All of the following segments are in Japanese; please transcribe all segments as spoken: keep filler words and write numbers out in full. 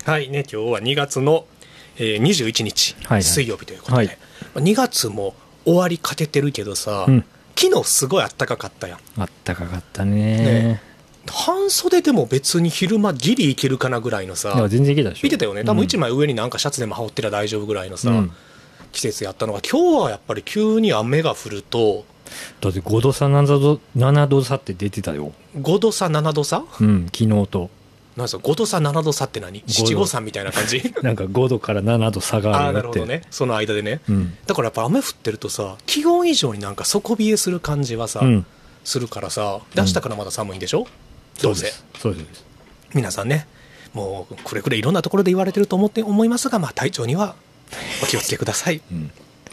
はいね、今日はにがつの、えー、にじゅういちにち、はいはい、水曜日ということで、はい、にがつも終わりかけてるけどさ、うん、昨日すごいあったかかったやん。 あったかかったね。 ね、半袖でも別に昼間ギリいけるかなぐらいのさ、 全然いけたでしょ。 見てたよね。多分いちまい上になんかシャツでも羽織ってりゃ大丈夫ぐらいのさ、うん、季節やったのが、今日はやっぱり急に雨が降ると、 だってごど差ななど、ななど差って出てたよ。 ごど差ななど差、 うん、昨日と。 なんすかごど差ななど差って何、七五三みたいな感じなんかごどからななど差があるって。あ、 なるほどね、その間でね、うん、だからやっぱ雨降ってるとさ、気温以上になんか底冷えする感じはさ、うん、するからさ、で明日からまだ寒いんでしょ、うん、どうせ。 そうです。 皆さんね、もうくれくれいろんなところで言われてると思って思いますが、まあ、体調にはお気をつけください、うん、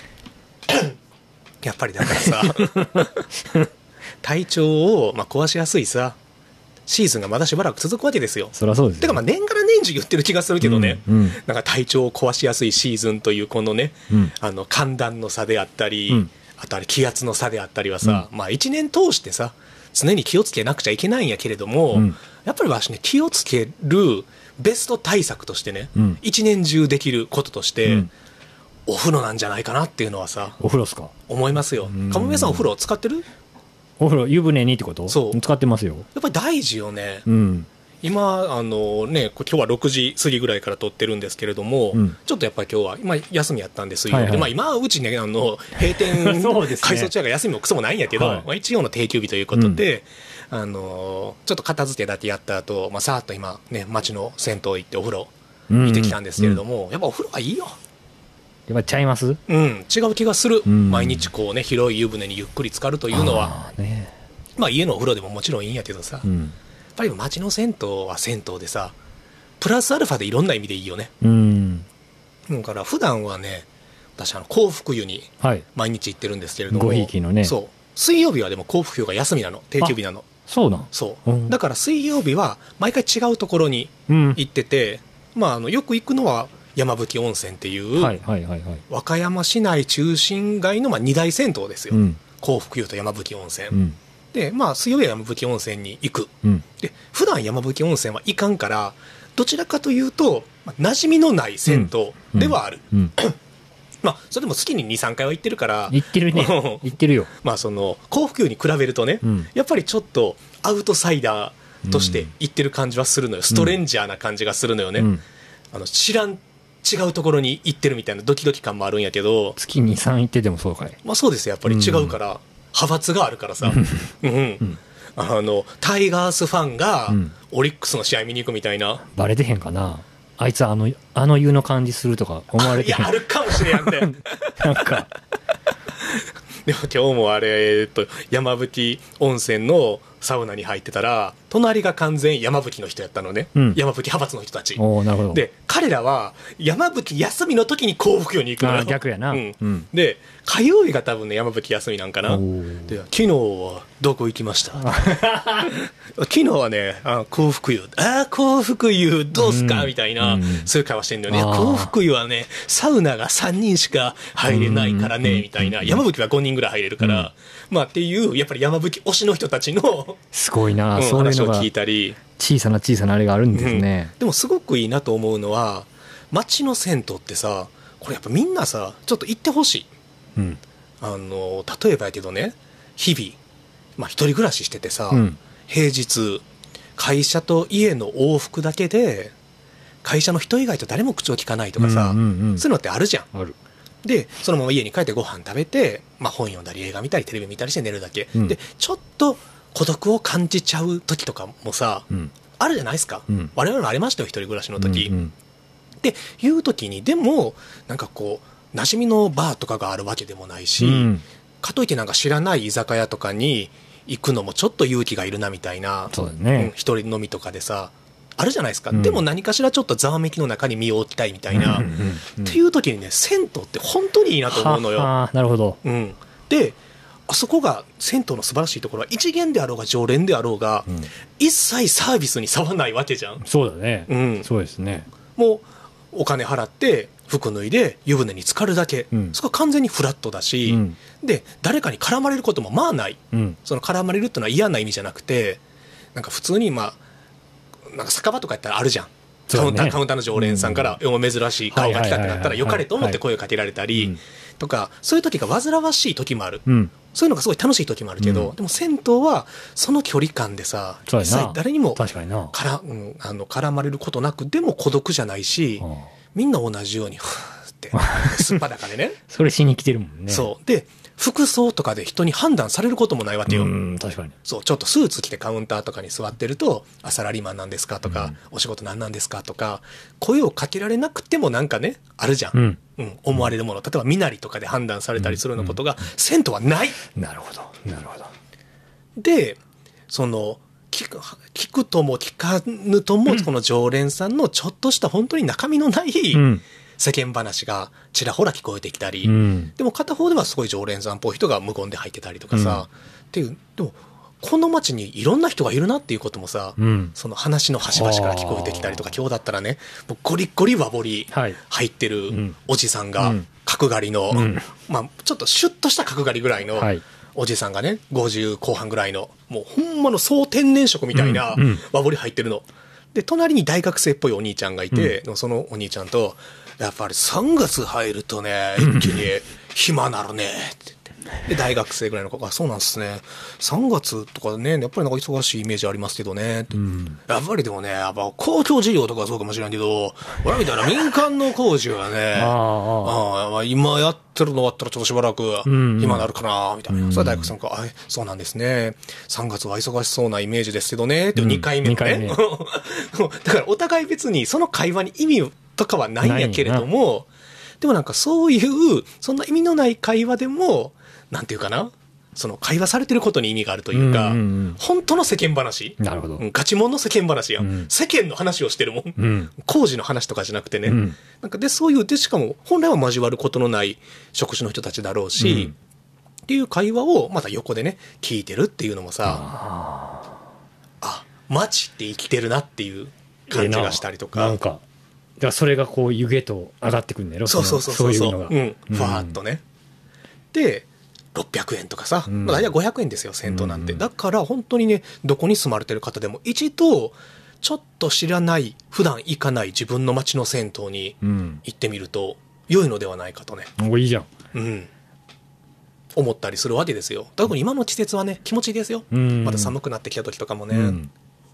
やっぱりだからさ体調をまあ壊しやすいさシーズンがまだしばらく続くわけですよ。 そりゃそうですよ。 てかまあ年がら年中言ってる気がするけどね、うんうん、なんか体調を壊しやすいシーズンというこのね、うん、あの寒暖の差であったり、うん、あとあれ気圧の差であったりはさ、うん、まあいちねん通してさ常に気をつけなくちゃいけないんやけれども、うん、やっぱりわしね気をつけるベスト対策としてね、うん、一年中できることとして、うん、お風呂なんじゃないかなっていうのはさ。 お風呂っすか。 思いますよ。かもめさんお風呂使ってる？ お風呂湯船にってこと？そう使ってますよ。 やっぱり大事よね、うん、今あのね今日はろくじ過ぎぐらいから撮ってるんですけれども、うん、ちょっとやっぱり今日は今休みやったんですよ、はいはい、でまあ、今はうちねあの閉店改装中が休みもクソもないんやけど、はいまあ、一応の定休日ということで、うん、あのちょっと片付けだけやった後、まあさーっと今ね町の銭湯行ってお風呂行ってきたんですけれども、うんうん、やっぱお風呂はいいよ。 やっぱちゃいます？ うん、違う気がする、うん、毎日こうね広い湯船にゆっくり浸かるというのは、あ、ね、まあ家のお風呂でももちろんいいんやけどさ、うん、やっぱり町の銭湯は銭湯でさプラスアルファでいろんな意味でいいよね、うん、だから普段はね私あの幸福湯に毎日行ってるんですけれども、 ごひいきのね、 そう水曜日はでも幸福湯が休みなの、定休日なの。 そうなん。 そう、うん、だから水曜日は毎回違うところに行ってて、うん、まああのよく行くのは山吹温泉っていう、はいはいはいはい、和歌山市内中心街のまあに大銭湯ですよ、うん、幸福湯と山吹温泉、うん、でまあ水曜日は山吹温泉に行く、うん、で普段山吹温泉は行かんからどちらかというと、まあ、馴染みのない銭湯ではある、うんうんうんまあ、それでも月に にさんかいは行ってるから行ってるね行ってるよまあその幸福湯に比べるとね、うん、やっぱりちょっとアウトサイダーとして行ってる感じはするのよ、ストレンジャーな感じがするのよね、うん、あの知らん違うところに行ってるみたいなドキドキ感もあるんやけど、 月にさん行っててもそうかい。 まあそうですよ、やっぱり違うから、うん、派閥があるからさ、うんうん、あのタイガースファンがオリックスの試合見に行くみたいな、 バレてへんかな、あいつあのあの湯の感じするとか思われてへん。 いやあるかもしれんってなんかでも今日もあれ、えっと、山吹温泉のサウナに入ってたら隣が完全山吹の人やったのね、うん、山吹派閥の人たち。 おなるほど。 で彼らは山吹休みの時に幸福湯に行くのよ。 あ逆やな、 うんうん、で火曜日が多分ね山吹休みなんかな。で昨日はどこ行きました昨日はねあ幸福湯、あ幸福湯どうすか、うん、みたいな、うん、そういう会話してんのよね。幸福湯はねサウナがさんにんしか入れないからね、うん、みたいな。山吹はごにんぐらい入れるから、うん、まあっていうやっぱり山吹推しの人たちのすごいな、 うん、 そういうのが話を聞いたり、 小さな小さなあれがあるんですね、 うん、でもすごくいいなと思うのは町の銭湯ってさ、これやっぱみんなさちょっと行ってほしい、うん、あの例えばやけどね日々、まあ、一人暮らししててさ、うん、平日会社と家の往復だけで会社の人以外と誰も口を聞かないとかさ、うんうんうん、そういうのってあるじゃん。 ある。でそのまま家に帰ってご飯食べて、まあ、本読んだり映画見たりテレビ見たりして寝るだけ、うん、でちょっと孤独を感じちゃう時とかもさ、うん、あるじゃないですか、うん、我々もありましたよ一人暮らしの時、うんうん、っていう時にでもなんかこう馴染みのバーとかがあるわけでもないし、うん、かといってなんか知らない居酒屋とかに行くのもちょっと勇気がいるなみたいな。 そうだね、うん、 一人飲みとかでさあるじゃないですか、うん、でも何かしらちょっとざわめきの中に身を置きたいみたいな、うんうんうんうん、っていう時にね銭湯って本当にいいなと思うのよ。 ははなるほど、 うん、であそこが銭湯の素晴らしいところは一元であろうが常連であろうが、うん、一切サービスに差はないわけじゃん。 そうだね、うん、そうですね。 もうお金払って服脱いで湯船に浸かるだけ、うん、そこは完全にフラットだし、うん、で誰かに絡まれることもまあない、うん、その絡まれるっていうのは嫌な意味じゃなくてなんか普通にまあなんか酒場とかやったらあるじゃん、 カウンター、カウンターの常連さんから、うん、珍しい顔が来たってなったら、よかれと思って声をかけられたり、とか、そういう時が煩わしい時もある。うん、そういうのがすごい楽しい時もあるけど、うん、でも銭湯は、その距離感でさ、実際誰にも、から、うん、あの、絡まれることなく、でも孤独じゃないし、みんな同じように、ふーって、すっぱだかでね。 それしに来てるもんね。 そう。で、服装とかで人に判断されることもないわけよ。 うん、確かに。 そう、ちょっとスーツ着てカウンターとかに座ってると、あ、サラリーマンなんですかとか、うん、お仕事何なんですかとか、声をかけられなくてもなんかね、あるじゃん。うん。うん、思われるもの。例えば、身なりとかで判断されたりするようなことが、銭湯はない。 なるほど。なるほど。 で、その、聞く、聞くとも聞かぬとも、この常連さんのちょっとした本当に中身のない、うん世間話がちらほら聞こえてきたり、うん、でも片方ではすごい常連さんっぽい人が無言で入ってたりとかさ、うん、っていう、でもこの街にいろんな人がいるなっていうこともさ、うん、その話の端々から聞こえてきたりとか、今日だったらね、もうゴリッゴリ和彫り入ってるおじさんが、角刈りの、うん、まあちょっとシュッとした角刈りぐらいのおじさんがね、ごじゅうこう半ぐらいの、もうほんまの総天然色みたいな和彫り入ってるの。で、隣に大学生っぽいお兄ちゃんがいて、うん、そのお兄ちゃんと、やっぱりさんがつ入るとね、一気に暇なるねって言って。で、大学生ぐらいの子が、そうなんですね。さんがつとかね、やっぱりなんか忙しいイメージありますけどね。うん、やっぱりでもね、やっぱ公共事業とかそうかもしれんけど、俺みたいな民間の工事はね、ああ今やってるの終わったらちょっとしばらく暇なるかな、みたいな。うん、それは大学生の子が、あ、そうなんですね。さんがつは忙しそうなイメージですけどね、っていうにかいめのね。うん、だからお互い別にその会話に意味とかはないんやけれども、でもなんかそういう、そんな意味のない会話でも、なんていうかな、その会話されてることに意味があるというか、うんうんうん、本当の世間話。 なるほど。 ガチモンの世間話や、うん。世間の話をしてるもん。うん、工事の話とかじゃなくてね。うん、なんかで、そういう、で、しかも本来は交わることのない職種の人たちだろうし、うん、っていう会話をまた横でね、聞いてるっていうのもさ、あ, あ、街って生きてるなっていう感じがしたりとか。 なんか、だからそれがこう湯気と上がってくるんだよ。 そうそうそうそう。 そういうのが。 うん。ふわーっとね。で、ろっぴゃくえんとかさ、うん、まあ大体ごひゃくえんですよ、銭湯なんて。うんうん、だから本当にね、どこに住まれてる方でも一度、ちょっと知らない、普段行かない自分の街の銭湯に行ってみると、良いのではないかとね。 もういいじゃん。 うん。思ったりするわけですよ。特に今の季節はね、気持ちいいですよ。うん、また寒くなってきた時とかもね。うん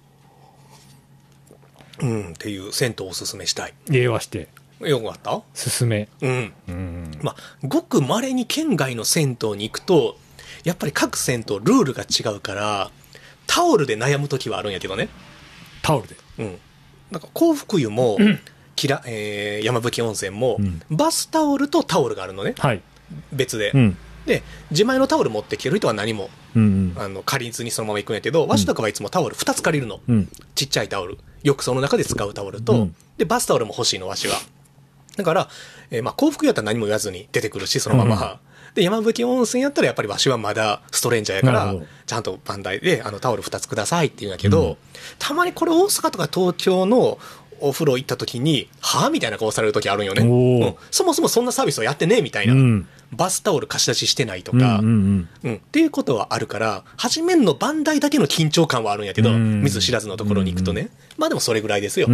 うん、っていう銭湯をおすすめしたい。 例はして。 よかった？ 進め。 うん。うん、まあ、ごく稀に県外の銭湯に行くと、やっぱり各銭湯ルールが違うから、タオルで悩むときはあるんやけどね。 タオルで？ うん。なんか幸福湯も、うん、きらえー、山吹温泉も、うん、バスタオルとタオルがあるのね。はい。別で。うん、で、自前のタオル持ってきてる人は何も、うんうん、あの借りずにそのまま行くんやけど、わしとかはいつもタオルふたつ借りるの。うん、ちっちゃいタオル。浴槽の中で使うタオルと、うん、で、バスタオルも欲しいの、わしは。だから、えー、まあ、幸福湯やったら何も言わずに出てくるし、そのまま。うん、で、山吹温泉やったらやっぱりわしはまだストレンジャーやから、ちゃんとバンダイで、あの、タオルふたつくださいって言うんやけど、うん、たまにこれ大阪とか東京のお風呂行った時に、はぁみたいな顔される時あるんよね。うん。そもそもそんなサービスをやってねえみたいな。うん、バスタオル貸し出ししてないとか、うんうんうんうん、っていうことはあるから、初めのバンダイだけの緊張感はあるんやけど、うん、見ず知らずのところに行くとね。うんうん、まあでもそれぐらいですよ。うん、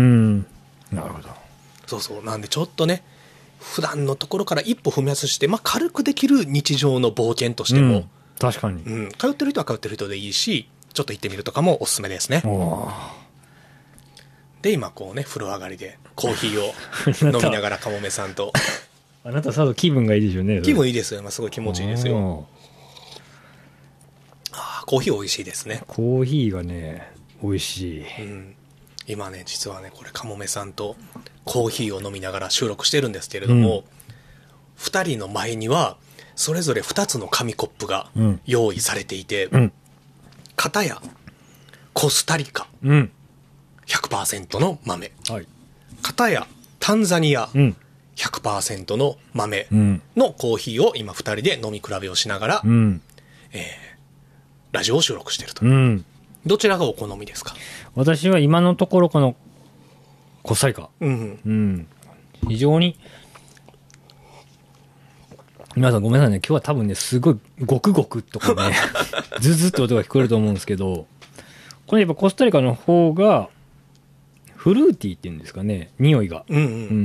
なるほど。 そうそう。なんでちょっとね、普段のところから一歩踏み出して、まあ軽くできる日常の冒険としても、うん、 確かに、 うん。通ってる人は通ってる人でいいし、ちょっと行ってみるとかもおすすめですね。で、今こうね、風呂上がりでコーヒーを飲みながらかもめさんと。 あなたさぞ気分がいいでしょうね。 気分いいですよ。まあ、すごい気持ちいいですよ。あ、コーヒー美味しいですね。 コーヒーがね、美味しい。 うん、今ね、実はね、これかもめさんとコーヒーを飲みながら収録してるんですけれども、うん、ふたりの前にはそれぞれふたつの紙コップが用意されていて、うん、片やコスタリカ、うん、ひゃくパーセント の豆、はい、片やタンザニア、うん、ひゃくパーセント の豆のコーヒーを今ふたりで飲み比べをしながら、うんえー、ラジオを収録していると、うん、どちらがお好みですか？ 私は今のところこのコスタリカ、うんうん、非常に皆さんごめんなさいね、今日は多分ねすごいゴクゴクとかねズズって音が聞こえると思うんですけど、これやっぱコスタリカの方がフルーティーっていうんですかね、匂いが。うんうん。うん、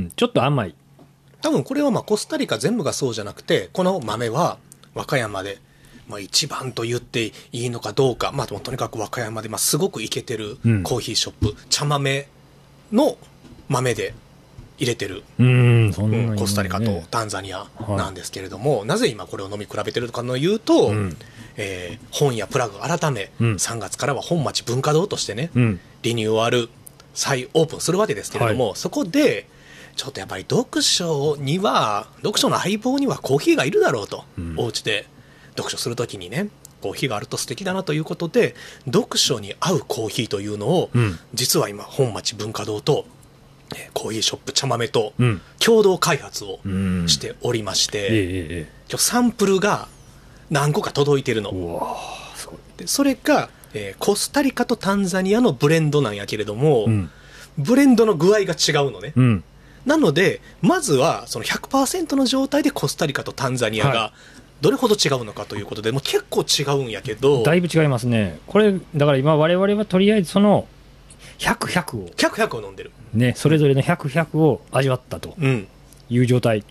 ちょっと甘い。 多分これはまあコスタリカ全部がそうじゃなくて、この豆は和歌山で、まあ一番と言っていいのかどうか、まあとにかく和歌山で、まあすごくイケてるコーヒーショップ、うん、茶豆の豆で入れてる、 うん、そんなにね、うん、 コスタリカとタンザニアなんですけれども、はい、なぜ今これを飲み比べてるかのいうと、うん、えー、本屋プラグ改め、うん、さんがつからは本町文化堂としてね、うん、リニューアル再オープンするわけですけれども、はい、そこでちょっとやっぱり読書には読書の相棒にはコーヒーがいるだろうと、うん、お家で読書するときにねコーヒーがあると素敵だなということで、読書に合うコーヒーというのを、うん、実は今本町文化堂とコーヒーショップ茶豆と共同開発をしておりまして、うんうん、今日サンプルが何個か届いてるの。うわ、すごい。でそれが、えー、コスタリカとタンザニアのブレンドなんやけれども、うん、ブレンドの具合が違うのね、うん、なのでまずはその ひゃくパーセント の状態でコスタリカとタンザニアがどれほど違うのかということで、もう結構違うんやけど、 だいぶ違いますね。これだから今我々はとりあえずそのひゃく、ひゃくをひゃく、ひゃくを飲んでる、 ね、それぞれのひゃく、ひゃくを味わったという状態、うん、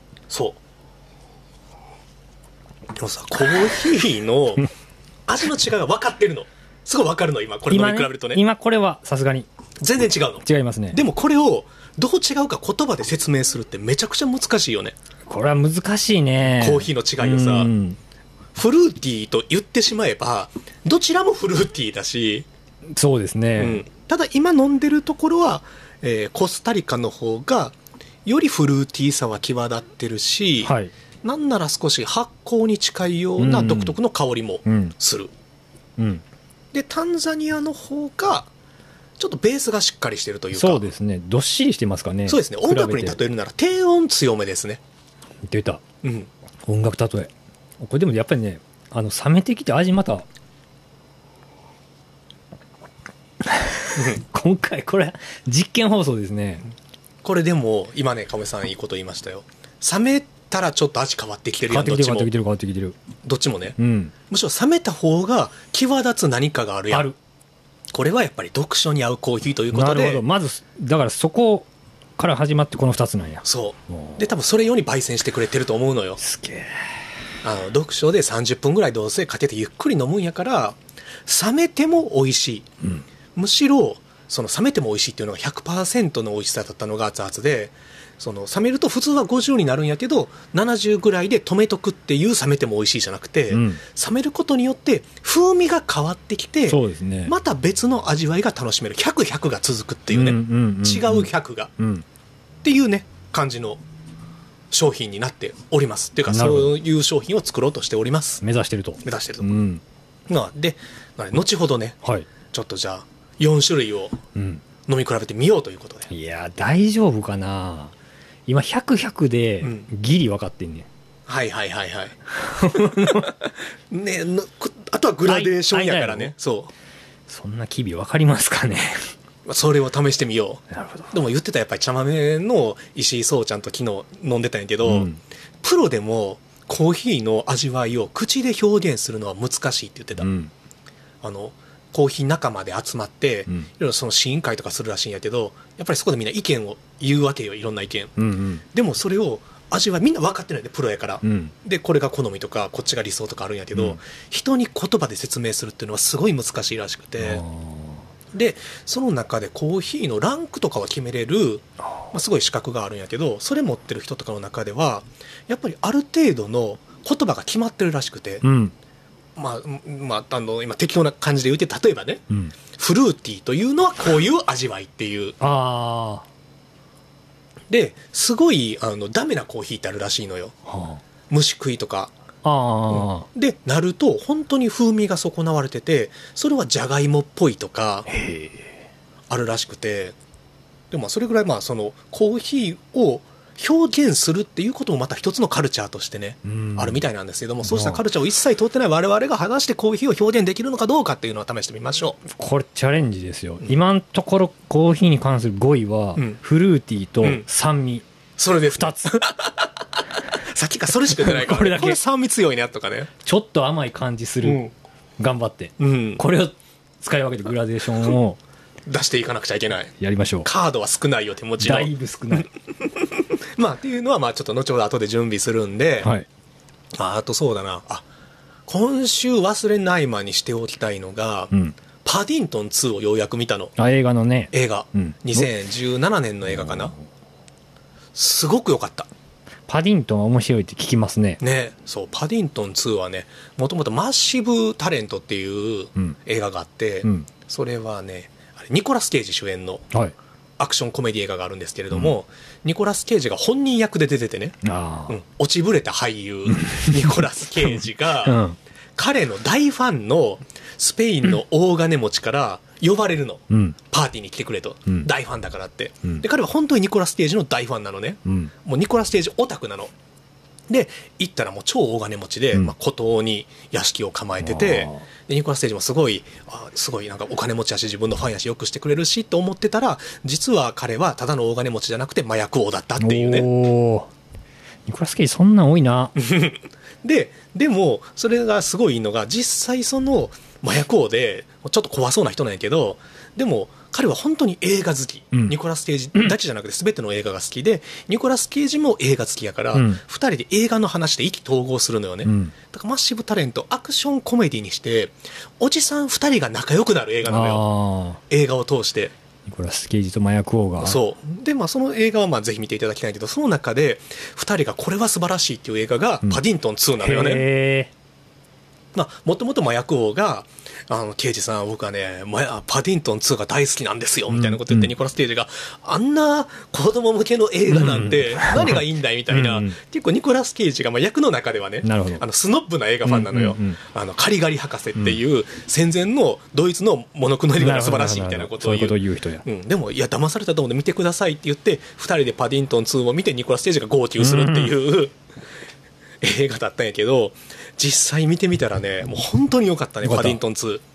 そうでもさ、コーヒーの味の違いが分かってるのすごい分かるの今これ飲み比べるとね、 今これはさすがに全然違うの。 違いますね。 でもこれをどう違うか言葉で説明するってめちゃくちゃ難しいよね。 これは難しいね。 コーヒーの違いをさ、うん、フルーティーと言ってしまえばどちらもフルーティーだし、 そうですね、 うん、ただ今飲んでるところは、えー、コスタリカの方がよりフルーティーさは際立ってるし、はい、なんなら少し発酵に近いような独特の香りもする、うんうん、でタンザニアの方がちょっとベースがしっかりしてるというか、 そうですね、どっしりしてますかね。 そうですね、音楽に例えるなら低音強めですね。 出た、うん、音楽例え。これでもやっぱりね、あの冷めてきて味また今回これ実験放送ですね。 これでも今ね亀さんいいこと言いましたよ。冷めたらちょっと味変わってきてるやん。どっちも変わってきてる変わってきてるどっちもね、うん、むしろ冷めた方が際立つ何かがあるやん。ある。これはやっぱり読書に合うコーヒーということで。なるほど。 まずだからそこから始まってこのふたつなんや。 そうで多分それ用に焙煎してくれてると思うのよ。 すげえ。 あの読書でさんじゅっぷんぐらいどうせかけてゆっくり飲むんやから、冷めても美味しい、うん、むしろその冷めても美味しいっていうのが ひゃくパーセント の美味しさだったのが熱々で、その冷めると普通はごじゅうになるんやけどななじゅうぐらいで止めとくっていう冷めても美味しいじゃなくて、うん、冷めることによって風味が変わってきて、そうですね、また別の味わいが楽しめる、ひゃく、ひゃくが続くっていうね、うんうんうんうん、違うひゃくが、うん、っていうね感じの商品になっておりますっていうか、そういう商品を作ろうとしております。 目指してると目指してると、うん、で後ほどね、はい、ちょっとじゃあよん種類を飲み比べてみようということで、 うん、いや大丈夫かな。今ひゃく、ひゃくでギリ分かってんね、うん、 はいはいはいはいね、あとはグラデーションやからね。そうそんな機微分かりますかねそれを試してみよう。なるほど。でも言ってたやっぱり茶豆の石井壮ちゃんと昨日飲んでたんやけど、うん、プロでもコーヒーの味わいを口で表現するのは難しいって言ってた、うん、あのコーヒー仲間で集まって、うん、いろいろその試飲会とかするらしいんやけど、やっぱりそこでみんな意見を言うわけよ、いろんな意見、うんうん、でもそれを味はみんな分かってないでプロやから、うん、でこれが好みとかこっちが理想とかあるんやけど、うん、人に言葉で説明するっていうのはすごい難しいらしくて、でその中でコーヒーのランクとかは決めれる、まあ、すごい資格があるんやけど、それ持ってる人とかの中ではやっぱりある程度の言葉が決まってるらしくて、うん、まあまあ、あの今適当な感じで言うて、例えばね、うん、フルーティーというのはこういう味わいっていうあですごいあのダメなコーヒーってあるらしいのよ、はあ、虫食いとかあ、うん、でなると本当に風味が損なわれてて、それはじゃがいもっぽいとかあるらしくて、でもそれぐらいまあそのコーヒーを表現するっていうこともまた一つのカルチャーとしてね、うん、あるみたいなんですけども、そうしたカルチャーを一切通ってない我々が果たしてコーヒーを表現できるのかどうかっていうのを試してみましょう。 これチャレンジですよ、うん、今のところコーヒーに関するごいは、うん、フルーティーと酸味、うん、 それでふたつさっきからそれしか出ないから、ね、これだけこれ酸味強いねとかね、 ちょっと甘い感じする、うん、頑張って、うん、これを使い分けてグラデーションを出していかなくちゃいけない。 やりましょう。 カードは少ないよ手持ちの。 だいぶ少ない。 まあっていうのはまあちょっと後ほど後で準備するんで、はい、あ, あとそうだなあ今週忘れない間にしておきたいのが、うん、パディントンツーをようやく見たの。 あ映画のね映画、うん、にせんじゅうななねんの映画かな。すごく良かった。 パディントンは面白いって聞きますね。 ね、そうパディントンツーはねもともとマッシブタレントっていう映画があって、うん、それはねあれニコラス・ケイジ主演のアクションコメディ映画があるんですけれども、うん、ニコラス・ケイジが本人役で出ててね、あ、うん、落ちぶれた俳優ニコラス・ケイジが、うん、彼の大ファンのスペインの大金持ちから呼ばれるの、うん、パーティーに来てくれと、うん、大ファンだからって、うん、で彼は本当にニコラス・ケイジの大ファンなのね、うん、もうニコラス・ケイジオタクなので行ったらもう超大金持ちで、うんまあ、孤島に屋敷を構えてて、でニコラス・ケイジもすごいあすごいなんかお金持ちやし自分のファンやしよくしてくれるしと思ってたら、実は彼はただの大金持ちじゃなくて麻薬王だったっていうね。おニコラス・ケイジそんなん多いなででもそれがすごいいいのが、実際その麻薬王でちょっと怖そうな人なんやけど、でも彼は本当に映画好き、うん、ニコラス・ケイジだけじゃなくて全ての映画が好きで、ニコラス・ケイジも映画好きやから、うん、ふたりで映画の話で意気投合するのよね、うん、だからマッシブタレントアクションコメディにしておじさんふたりが仲良くなる映画なのよ、映画を通して。 ニコラス・ケイジと麻薬王がそうで、まあ、その映画はまあぜひ見ていただきたいけど、その中でふたりがこれは素晴らしいっていう映画がパディントンツーなのよね、うん、へーまあ、もともと麻薬王があの刑事さん僕はねパディントンツーが大好きなんですよみたいなこと言って、うん、ニコラス・ケイジがあんな子供向けの映画なんて何がいいんだいみたいな、うん、結構ニコラス・ケイジがまあ役の中ではねあのスノップな映画ファンなのよ、うんうんうん、あのカリガリ博士っていう戦前のドイツのモノクロ映画が素晴らしいみたいなことを言う、 そういうことを言う人や、 うん、でもいや騙されたと思うんで見てくださいって言ってふたりでパディントンツーを見てニコラス・ケイジが号泣するっていう、うん映画だったんやけど、実際見てみたらねもう本当に良かったね。パディントンツー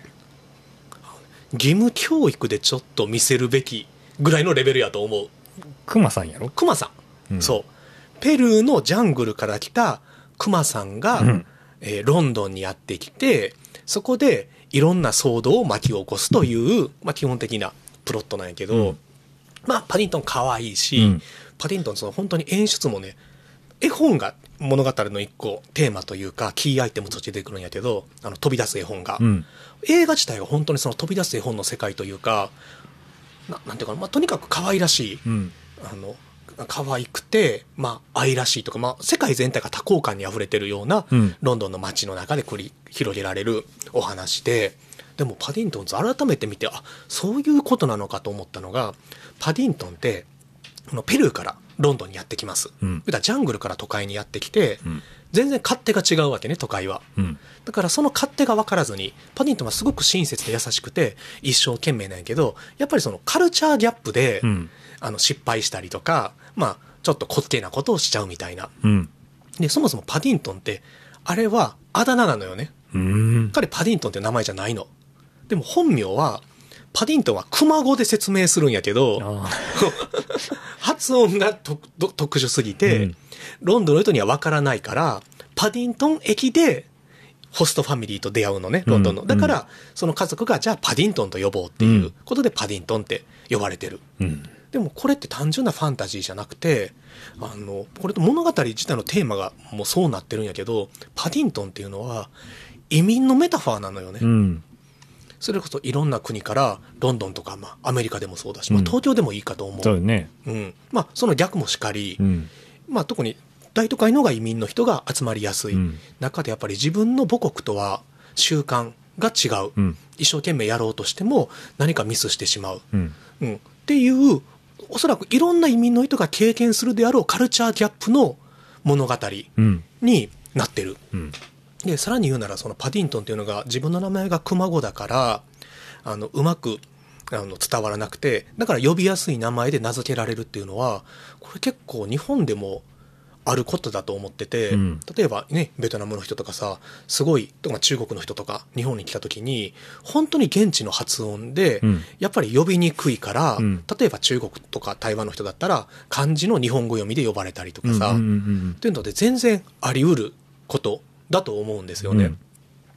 義務教育でちょっと見せるべきぐらいのレベルやと思う。 クマさんやろ。 クマさん、うん、そうペルーのジャングルから来たクマさんが、うんえー、ロンドンにやってきて、そこでいろんな騒動を巻き起こすという、まあ、基本的なプロットなんやけど、うん、まあパディントン可愛いし、うん、パディントンその本当に演出もね、絵本が物語の一個テーマというかキーアイテムとして出てくるんやけど、あの飛び出す絵本が、うん、映画自体が本当にその飛び出す絵本の世界というか な, なんていうかな、まあ、とにかく可愛らしい、うん、あの可愛くて、まあ、愛らしいとか、まあ、世界全体が多幸感にあふれてるような、うん、ロンドンの街の中で繰り広げられるお話で、でもパディントンズ改めて見てあそういうことなのかと思ったのが、パディントンってペルーからロンドンにやってきます、うん、ジャングルから都会にやってきて、うん、全然勝手が違うわけね都会は、うん、だからその勝手が分からずにパディントンはすごく親切で優しくて一生懸命なんやけど、やっぱりそのカルチャーギャップで、うん、あの失敗したりとか、まあ、ちょっと滑稽なことをしちゃうみたいな、うん、でそもそもパディントンってあれはあだ名なのよね。うん彼パディントンって名前じゃないの。でも本名はパディントンは熊語で説明するんやけど発音がと特殊すぎて、うん、ロンドンの人には分からないからパディントン駅でホストファミリーと出会うのね、ロンドンの、うん、だからその家族がじゃあパディントンと呼ぼうっていうことでパディントンって呼ばれてる、うん、でもこれって単純なファンタジーじゃなくて、あのこれと物語自体のテーマがもうそうなってるんやけど、パディントンっていうのは移民のメタファーなのよね、うんそれこそいろんな国からロンドンとか、まあ、アメリカでもそうだし、まあ、東京でもいいかと思う、うんそうねうんまあ、その逆もしかり、うんまあ、特に大都会の方が移民の人が集まりやすい、うん、中でやっぱり自分の母国とは習慣が違う、うん、一生懸命やろうとしても何かミスしてしまう、うんうん、っていうおそらくいろんな移民の人が経験するであろうカルチャーギャップの物語になってる、うんうんでさらに言うならそのパディントンっていうのが自分の名前が熊語だからあのうまくあの伝わらなくて、だから呼びやすい名前で名付けられるっていうのはこれ結構日本でもあることだと思ってて、うん、例えばねベトナムの人とかさすごいとか中国の人とか日本に来た時に本当に現地の発音で、うん、やっぱり呼びにくいから、うん、例えば中国とか台湾の人だったら漢字の日本語読みで呼ばれたりとかさ、うんうんうんうん、っていうので全然あり得ることだと思うんですよね、うん、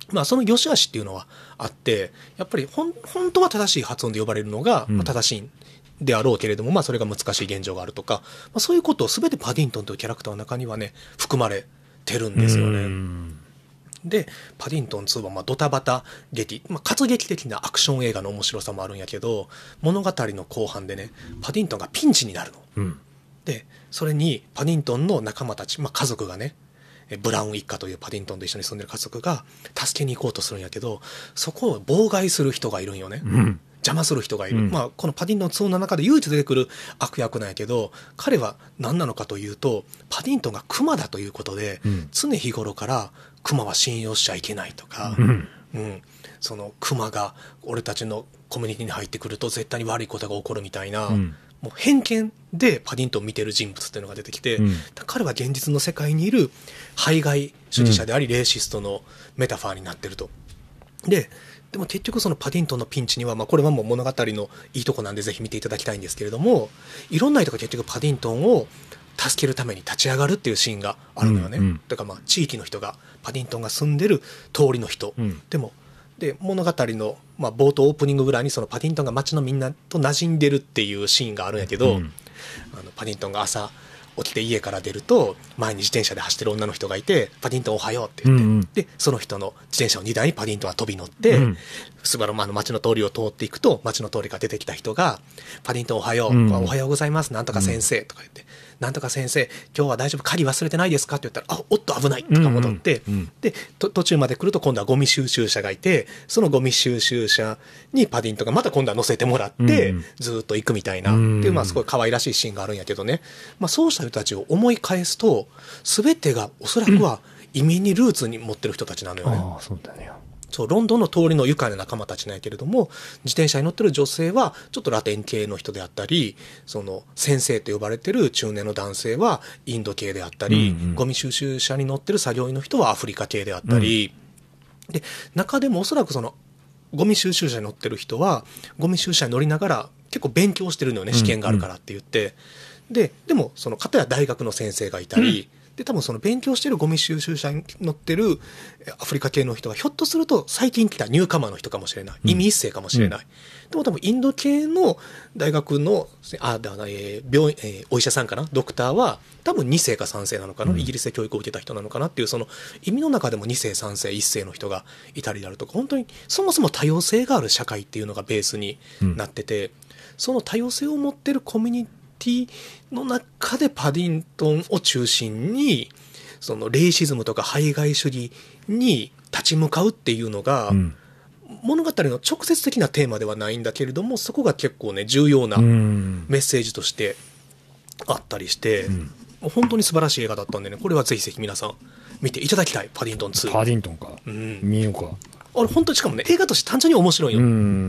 まあ、その良し悪しっていうのはあって、やっぱりほん本当は正しい発音で呼ばれるのが、まあ、正しいであろうけれども、まあ、それが難しい現状があるとか、まあ、そういうことを全てパディントンというキャラクターの中にはね含まれてるんですよね。でパディントンツーはまあドタバタ劇、まあ、活劇的なアクション映画の面白さもあるんやけど、物語の後半でねパディントンがピンチになるの、うん、でそれにパディントンの仲間たち、まあ、家族がねブラウン一家というパディントンと一緒に住んでる家族が助けに行こうとするんやけど、そこを妨害する人がいるんよね、うん、邪魔する人がいる、うん、まあ、このパディントンツーの中で唯一出てくる悪役なんやけど、彼は何なのかというとパディントンがクマだということで、うん、常日頃からクマは信用しちゃいけないとか、うんうん、そのクマが俺たちのコミュニティに入ってくると絶対に悪いことが起こるみたいな、うん、もう偏見でパディントンを見てる人物っていうのが出てきて、うん、彼は現実の世界にいる排外主義者であり、うん、レーシストのメタファーになってると。ででも結局そのパディントンのピンチには、まあ、これはもう物語のいいとこなんでぜひ見ていただきたいんですけれども、いろんな人が結局パディントンを助けるために立ち上がるっていうシーンがあるのよね、うんうん、だからまあ地域の人がパディントンが住んでる通りの人、うん、でもで物語の、まあ、冒頭オープニングぐらいにそのパディントンが街のみんなと馴染んでるっていうシーンがあるんやけど、うん、あのパディントンが朝起きて家から出ると前に自転車で走ってる女の人がいて、パディントンおはようって言って、うんうん、でその人の自転車の荷台にパディントンは飛び乗って、うん、スバルマの街の通りを通っていくと、街の通りから出てきた人がパディントンおはよう、うん、おはようございますなんとか先生とか言って、うん、なんとか先生今日は大丈夫、鍵忘れてないですかって言ったら、あおっと危ないとか戻って、うんうん、で途中まで来ると今度はゴミ収集車がいて、そのゴミ収集車にパディントンがまた今度は乗せてもらって、うんうん、ずっと行くみたいな、うん、っていうまあすごい可愛らしいシーンがあるんやけどね、まあ、そうした人たちを思い返すと全てがおそらくは移民にルーツに持ってる人たちなのよね。 ああそうだね。 そうロンドンの通りの愉快な仲間たちなんやけれども、自転車に乗ってる女性はちょっとラテン系の人であったり、その先生と呼ばれてる中年の男性はインド系であったり、うんうん、ゴミ収集車に乗ってる作業員の人はアフリカ系であったり、うん、で中でもおそらくそのゴミ収集車に乗ってる人はゴミ収集車に乗りながら結構勉強してるのよね、試験があるからって言って、うん、ででもその片や大学の先生がいたり、うんで多分その勉強してるゴミ収集車に乗ってるアフリカ系の人はひょっとすると最近来たニューカマーの人かもしれない、移民一世かもしれない、うん、でも多分インド系の大学のあだ、えー病院えー、お医者さんかな、ドクターは多分に世かさん世なのかな、うん、イギリスで教育を受けた人なのかなっていう、その移民の中でもに世さん世いっ世の人がいたりであるとか、本当にそもそも多様性がある社会っていうのがベースになってて、うん、その多様性を持ってるコミュニティの中でパディントンを中心にそのレイシズムとか排外主義に立ち向かうっていうのが、うん、物語の直接的なテーマではないんだけれども、そこが結構ね重要なメッセージとしてあったりして、うん、本当に素晴らしい映画だったんでね、これはぜひぜひ皆さん見ていただきたい。パディントンツー。 パディントンか、うん、見ようか。 あれ本当にしかもね映画として単純に面白いよ。うん、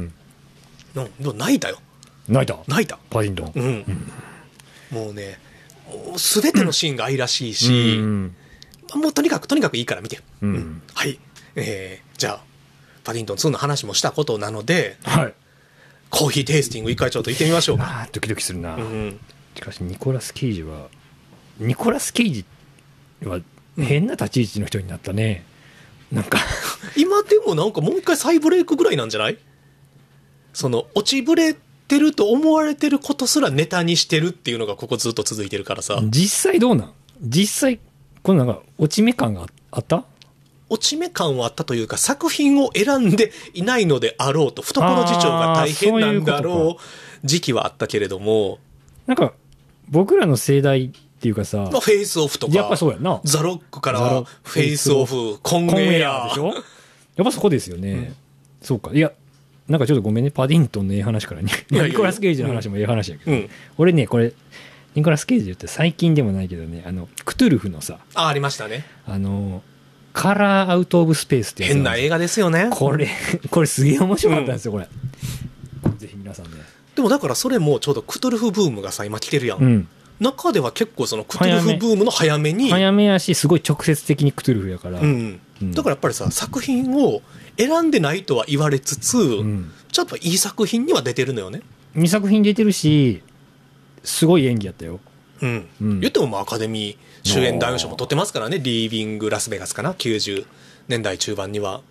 でも泣いたよ。 泣いた泣いたパディントン、うんうん、 もうねもう全てのシーンが愛らしいし、うん、もうとにかくとにかくいいから見て、うんうん、はい、えー、じゃあパディントンツーの話もしたことなので、はい、コーヒーテイスティング一回ちょっと行ってみましょうか。 あドキドキするな、うん、しかしニコラス・ケイジはニコラス・ケイジは変な立ち位置の人になったね、うん、なんか今でもなんかもう一回再ブレイクぐらいなんじゃない？その落ちぶれてると思われてることすらネタにしてるっていうのがここずっと続いてるからさ。 実際どうなん？実際このなんか落ち目感があった？ 落ち目感はあったというか、作品を選んでいないのであろうと、懐事情が大変なんだろう時期はあったけれども、 なんか僕らの世代っていうかさ、 フェイスオフとかやっぱそうやな、 ザロックからフェイスオフ、コンウェアでしょ。やっぱそこですよね、うん、そうか。いやなんかちょっとごめんね、パディントンのええ話からねニコラス・ケイジの話もええ話やけど、うん、俺ねこれニコラス・ケイジ言って最近でもないけどね、あのクトゥルフのさあ, ありましたね、 あのカラーアウトオブスペースってやつ、 変な映画ですよねこれこれすげえ面白かったんですよ、うん、これぜひ皆さんね。 でもだからそれもちょうどクトゥルフブームがさ今来てるやん、うん、中では結構そのクトゥルフブームの早めに早めやし、すごい直接的にクトゥルフやから、 うんうん、だからやっぱりさ作品を選んでないとは言われつつ、うん、ちょっといい作品には出てるのよね。 いい作品出てるしすごい演技やったよ、 うんうん、言ってもまあアカデミー主演男優賞も取ってますからね。リービングラスベガスかな、きゅうじゅうねんだい中盤には。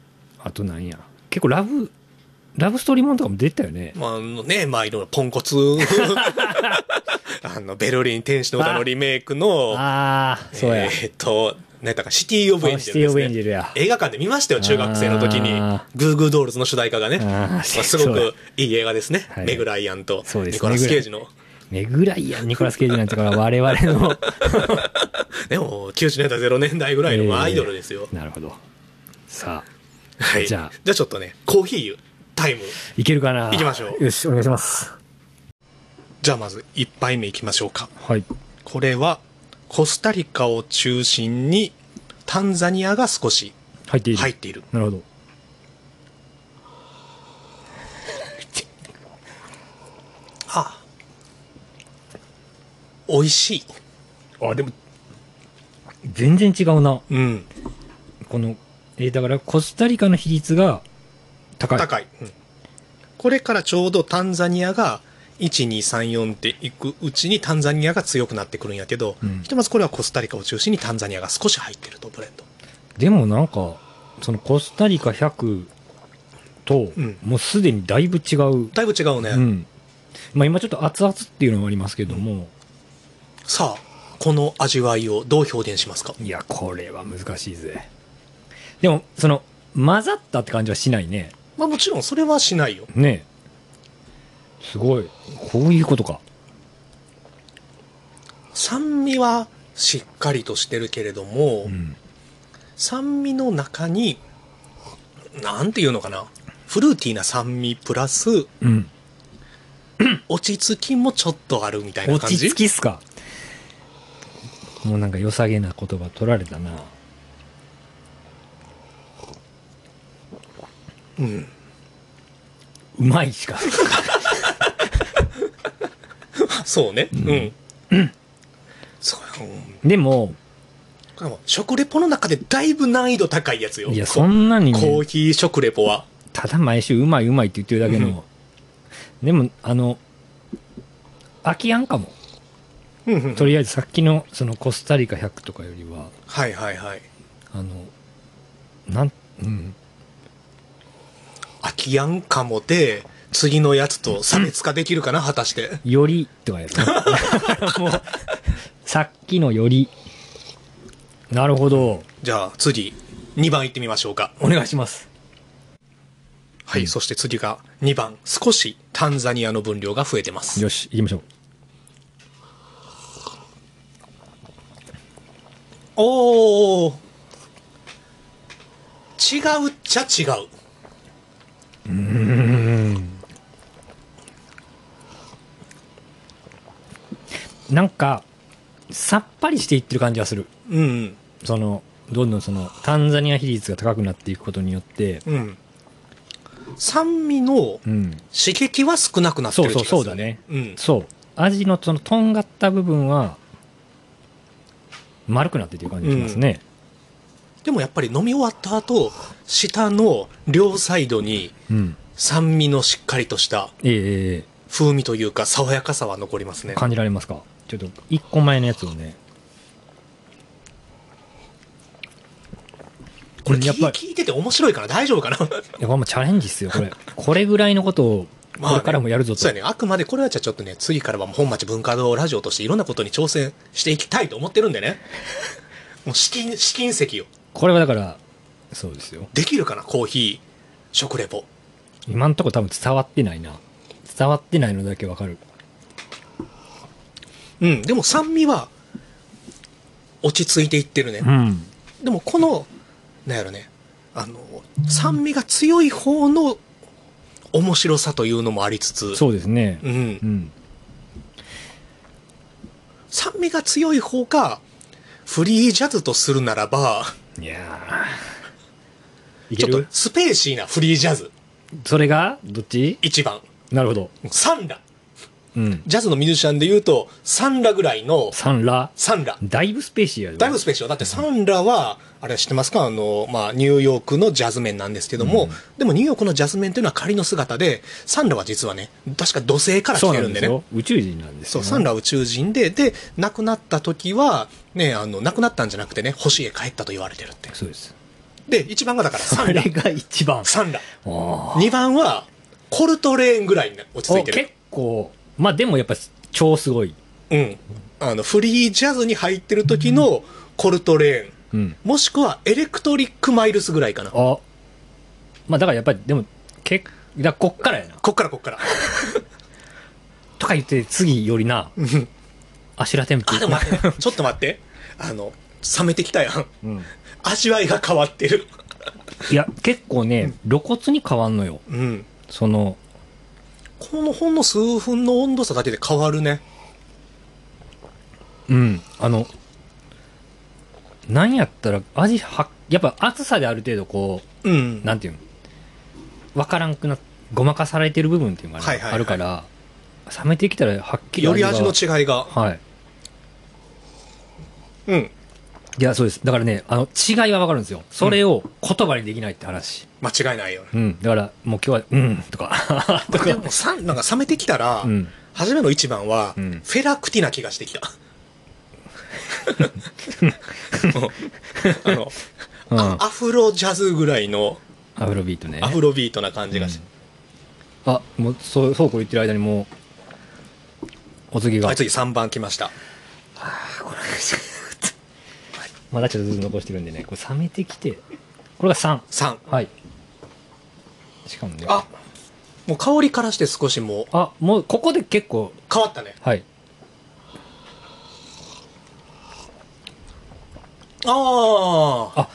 あとなんや結構ラブラブストーリーもんとかも出てたよね。 まあ、あのね、まあいろいろポンコツあのベルリン天使の歌のリメイクのああそうや、 えー、っと何やったかシティオブエンジェルです、ね、 シティオブエンジェルや映画館で見ましたよ中学生の時に。グーグードールズの主題歌がね、まあ、すごくいい映画ですね、はい、メグライアンとニコラス・ケイジの。 メグライアンニコラス・ケイジなんてから我々のでもきゅうじゅうねんだいゼロねんだいぐらいのアイドルですよ、 えー、なるほど。さあ、 はい、じゃあじゃあちょっとねコーヒータイムいけるかな。 いきましょう。 よしお願いします。 じゃあまずいっぱいめいきましょうか。 はい。 これはコスタリカを中心にタンザニアが少し入っている。 入っている。 なるほど。 あ、美味しい。 あ、でも全然違うな。 うん。 このえー、だからコスタリカの比率が高い。 高い。うん、これからちょうどタンザニアがいち、に、さん、よんっていくうちにタンザニアが強くなってくるんやけど、うん、ひとまずこれはコスタリカを中心にタンザニアが少し入ってるとブレンド。 でもなんかそのコスタリカひゃくと、うん、もうすでにだいぶ違う。 だいぶ違うね。 うん。まあ今ちょっと熱々っていうのもありますけども、うん、 さあこの味わいをどう表現しますか。 いやこれは難しいぜ。でもその混ざったって感じはしないね。 まあもちろんそれはしないよね。すごいこういうことか。 酸味はしっかりとしてるけれども、うん、酸味の中になんていうのかな、フルーティーな酸味プラス、うん、落ち着きもちょっとあるみたいな感じ。 落ち着きっすか。もうなんか良さげな言葉取られたな。 うん、 うまいしかそうね、うん、うん、そう、 うん、でも食レポの中でだいぶ難易度高いやつよ。 いやそんなに、ね、 コーヒー食レポはただ毎週うまいうまいって言ってるだけの、うん、でもあの飽きやんかも、うんうん、とりあえずさっきのそのコスタリカひゃくとかよりははいはいはい、 あのなんうん飽きやんかもで次のやつと差別化できるかな、うん、果たしてよりとかやつもうさっきのより。なるほど。 じゃあ次にばんいってみましょうか。 お願いします。 はい、うん、そして次がにばん。少しタンザニアの分量が増えてます。 よし行きましょう。 おー、違うっちゃ違う。 うーん、なんかさっぱりしていってる感じがする。 うん、うん、 そのどんどんそのタンザニア比率が高くなっていくことによって、 うん、酸味の刺激は少なくなってる気がする、ね、 そうそうそうだね、うん、そう味のそのとんがった部分は丸くなってっていう感じがしますね、 うん、でもやっぱり飲み終わった後下の両サイドに酸味のしっかりとした風味というか爽やかさは残りますね。 感じられますか。ちょっといっこまえのやつをね、 これやっぱり聞いてて面白いから大丈夫かな。いやこれもチャレンジっすよこれ。これぐらいのことをこれからもやるぞと、 まあね、そうやね。あくまでこれはじゃあちょっとね次からは本町文化堂ラジオとしていろんなことに挑戦していきたいと思ってるんでね。もう試金試金石よこれは。だからそうですよ。 できるかなコーヒー食レポ。 今んとこ多分伝わってないな。伝わってないのだけわかる。 うん、でも酸味は落ち着いていってるね、 うん、 でもこのなんやろね、あの酸味が強い方の面白さというのもありつつ。 そうですね、 うんうん、酸味が強い方がフリージャズとするならば、 いやーちょっとスペーシーなフリージャズ。 それがどっち？ いちばん。 なるほど。 サンラ、 うん、 ジャズのミュージシャンでいうとサンラぐらいの。 サンラサンラだいぶスペーシーやよ。 だいぶスペーシー。だってサンラはあれ知ってますか、あの、まあ、ニューヨークのジャズメンなんですけども、うん、でもニューヨークのジャズメンというのは仮の姿で、サンラは実はね確か土星から来てるんでね。 そうなんですよ。宇宙人なんですよ、ね、 そう、サンラは宇宙人で、で亡くなった時はね、あの亡くなったんじゃなくてね星へ帰ったと言われてるって。 そうです。 でいちばんがだからサンラ。 それがいちばん。 サンラ。にばんはコルトレーンぐらいに落ち着いてる。 結構まあでもやっぱ超すごい。 うん。あのフリージャズに入ってる時のコルトレーン、うん、もしくはエレクトリックマイルスぐらいかな。 あ、まあだからやっぱりでもけだこっからやな。 こっからこっから。 とか言って次よりな。アシュラテンプ。 あでも待って、ね、ちょっと待って。あの冷めてきたやん。うん、味わいが変わってる。 いや結構ね、露骨に変わんのよ。うん。そのこのほんの数分の温度差だけで変わるね。 うん。あのなんやったら味はやっぱ熱さである程度こう、うん、なんていうの分からんくなごまかされてる部分っていうのが、ねはいはいはい、あるから冷めてきたらはっきりより味の違いがはいうんいやそうですだからねあの違いは分かるんですよそれを言葉にできないって話、 うん、間違いないよね、 うん、だからもう今日はうんとかとかでもさなんか冷めてきたら、うん、初めの一番は、うん、フェラクティな気がしてきたあの、うん、アフロジャズぐらいのアフロビートねアフロビートな感じがして、 うん、あもうそうそうこう言ってる間にもうお次がはい次さんばん来ました。はあこれまだちょっとずつ残してるんでねこれ冷めてきてこれがさん。 さんはいしかもねあもう香りからして少しもうあもうここで結構変わったね。 はいああ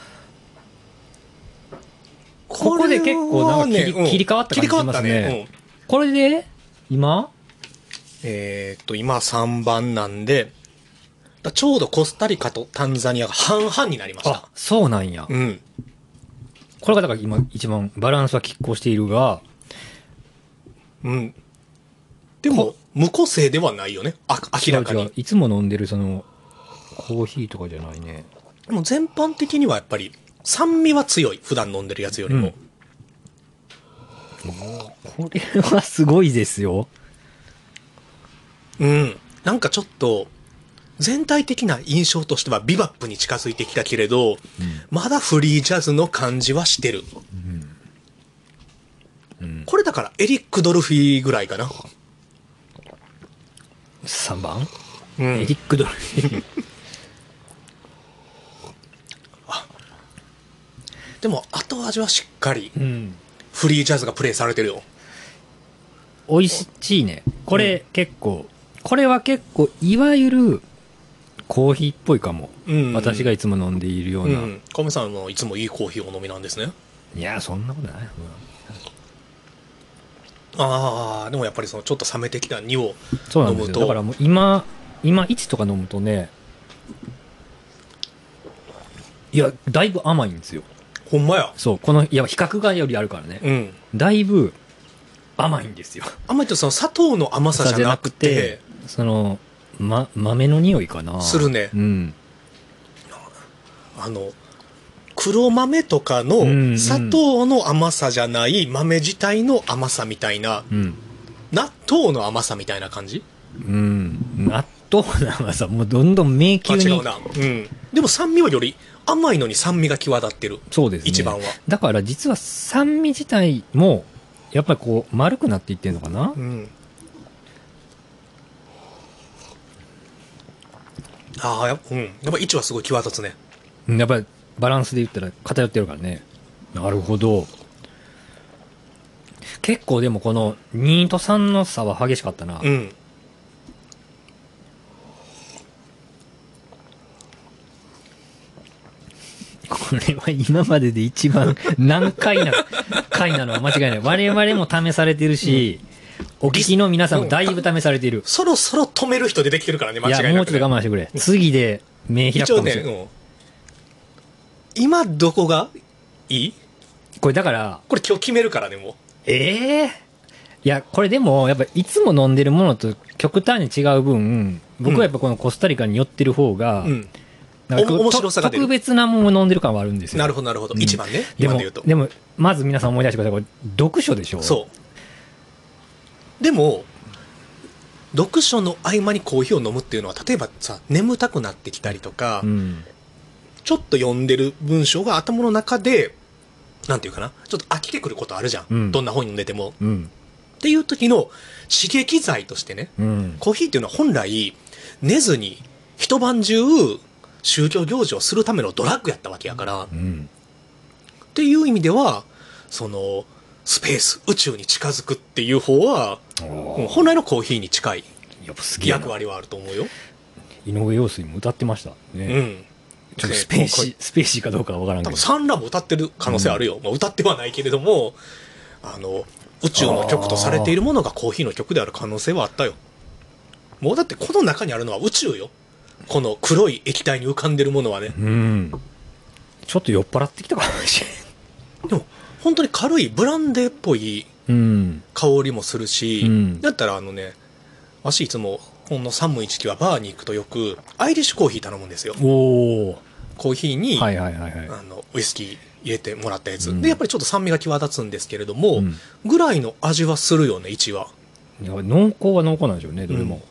ここで結構なんか切り、ねうん、切り替わった感じしますね。ねうん、これで今えー、っと今さんばんなんでちょうどコスタリカとタンザニアが半々になりました。 あそうなんや、うん、これがだから今一番バランスは拮抗しているがうんでも無個性ではないよねあ明らかに。 いつも飲んでるそのコーヒーとかじゃないね。 もう全般的にはやっぱり酸味は強い普段飲んでるやつよりも、 うん、これはすごいですよ。 うんなんかちょっと全体的な印象としてはビバップに近づいてきたけれど、うん、まだフリージャズの感じはしてる、うんうん、これだからエリック・ドルフィーぐらいかな。 さんばん、うん、エリック・ドルフィーでも後味はしっかりフリージャズがプレイされてるよ。 美味しいねこれ、うん、結構これは結構いわゆるコーヒーっぽいかも、うんうん、私がいつも飲んでいるような。 カメ、うん、さんもいつもいいコーヒーをお飲みなんですね。 いやそんなことない、うん、 ああでもやっぱりそのちょっと冷めてきたにをそうなんですよ。だからもう今今いちとか飲むとねいやだいぶ甘いんですよ。 ほんまや。 そうこのいや比較がよりあるからね、うん、だいぶ甘いんですよ。 甘いとその砂糖の甘さじゃなくてその、ま、豆の匂いかなするね、 うん、 あの黒豆とかの砂糖の甘さじゃない豆自体の甘さみたいな、うん、納豆の甘さみたいな感じ、 うん、納豆の甘さもうどんどん迷宮に。 あ違うな、うん、でも酸味はより甘いのに酸味が際立ってる。 そうですね一番は。だから実は酸味自体もやっぱりこう丸くなっていってるのかな、うん、 ああや、うん、やっぱいちはすごい際立つね。 やっぱりバランスで言ったら偏ってるからね。なるほど。結構でもこのにとさんの差は激しかったな。うんこれは今までで一番難解な回なのは間違いない。我々も試されてるし、うん、お聞きの皆さんもだいぶ試されている。 そろそろ止める人出てきてるからね、間違いなく、ね。 いや、もうちょっと我慢してくれ。次で目開くかもしれない。 ね、うん、今どこがいい？ これだから。 これ今日決めるからね、もう。 ええー、いや、これでも、やっぱいつも飲んでるものと極端に違う分、僕はやっぱこのコスタリカに寄ってる方が、うん、なんか面白さが出る。特別なものを飲んでる感はあるんですよ。 なるほどなるほど、うん、一番ね。 でも今で言うとでもまず皆さん思い出してください。これ読書でしょ。 そうでも読書の合間にコーヒーを飲むっていうのは例えばさ眠たくなってきたりとか、うん、 ちょっと読んでる文章が頭の中で、なんていうかな、ちょっと飽きてくることあるじゃん。うん、どんな本読んでても。うん、っていう時の刺激剤としてね、うん、コーヒーっていうのは本来、寝ずに一晩中宗教行事をするためのドラッグやったわけやから、うん、っていう意味では、その、スペース、宇宙に近づくっていう方は、本来のコーヒーに近い役割はあると思うよ。 井上陽水も歌ってましたね。うん。ちょっとスペーシー、スペーシーかどうかは分からんけど。 多分サンラも歌ってる可能性あるよ。うん、まあ、歌ってはないけれども、あの、宇宙の曲とされているものがコーヒーの曲である可能性はあったよ。もうだってこの中にあるのは宇宙よ。この黒い液体に浮かんでるものはね。うん。 ちょっと酔っ払ってきたかもしれん。でも、本当に軽いブランデーっぽい香りもするし、うん、だったらあのね、わしいつもほんの寒い時期はバーに行くとよくアイリッシュコーヒー頼むんですよ。おコーヒーに、はいはいはいはい、あのウイスキー入れてもらったやつ、うん、でやっぱりちょっと酸味が際立つんですけれども、うん、ぐらいの味はするよね。いちは。 いや濃厚は濃厚なんでしょうね、どれも。うん、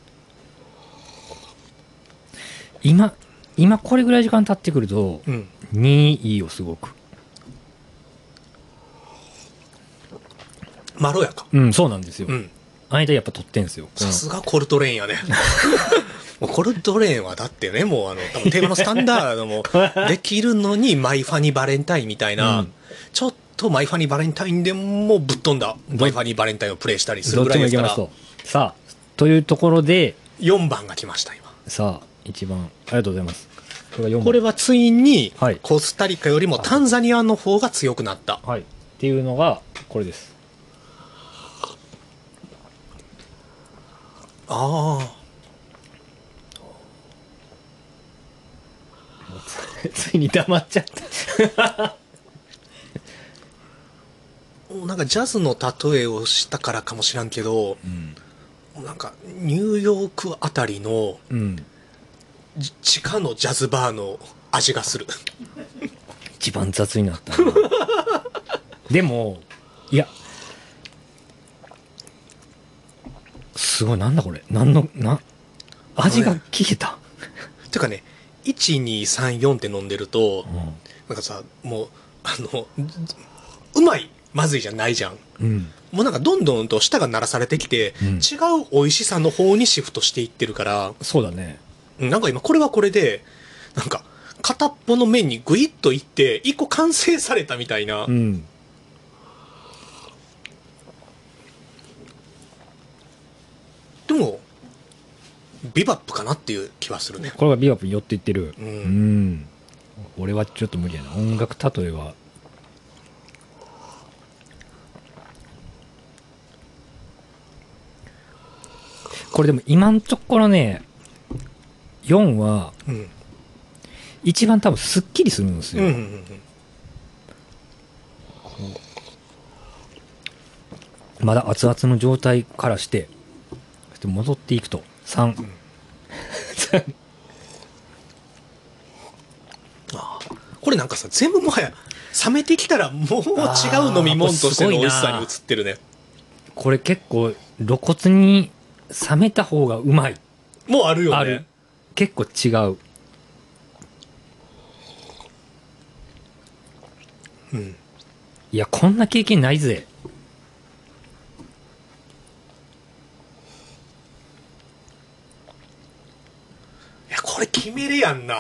今今これぐらい時間経ってくると、うん、にいいよすごく。 まろやか。 うん、そうなんですよ。うん、間やっぱ取ってんすよ。 さすがコルトレーンやね。もうコルトレーンはだってね、もうあの、多分定番のスタンダードもできるのに、マイファニーバレンタインみたいな、うん、ちょっとマイファニーバレンタインでもぶっ飛んだ、マイファニーバレンタインをプレイしたりするぐらいですから。どっちもいけますと。 さあ、というところで、 よんばんが来ました、今。 さあ、いちばん、ありがとうございます。 これはよんばん。これはついに、コスタリカよりもタンザニアの方が強くなった。 はい。っていうのが、これです。 ああ。 ついに黙っちゃったなんかジャズの例えをしたからかもしらんけど、うん、なんかニューヨークあたりの、うん、地下のジャズバーの味がする。 一番雑になったな。でもいやすごい、なんだこれ、なんのな味が消えた。 ていうかね、いちにさんよんって飲んでると、うん、なんかさ、もうあのうまいまずいじゃないじゃん、うん、もうなんかどんどんと舌が鳴らされてきて、うん、違う美味しさの方にシフトしていってるから。 そうだね。 なんか今これはこれでなんか片っぽの面にグイッといって一個完成されたみたいな、うん、でもビバップかなっていう気はするね。 これがビバップに寄っていってる。うん、うん、俺はちょっと無理やな。音楽例えはこれでも今のところね、よんは一番多分すっきりするんですよ、うんうんうんうん、まだ熱々の状態からして戻っていくとさん、うん、 あこれなんかさ全部もはや冷めてきたらもう違う飲み物としての美味しさに移ってるね。 これ結構露骨に冷めた方がうまいもうあるよね。ある。 結構違う。うん。いやこんな経験ないぜ。 いやこれ決めれやんな。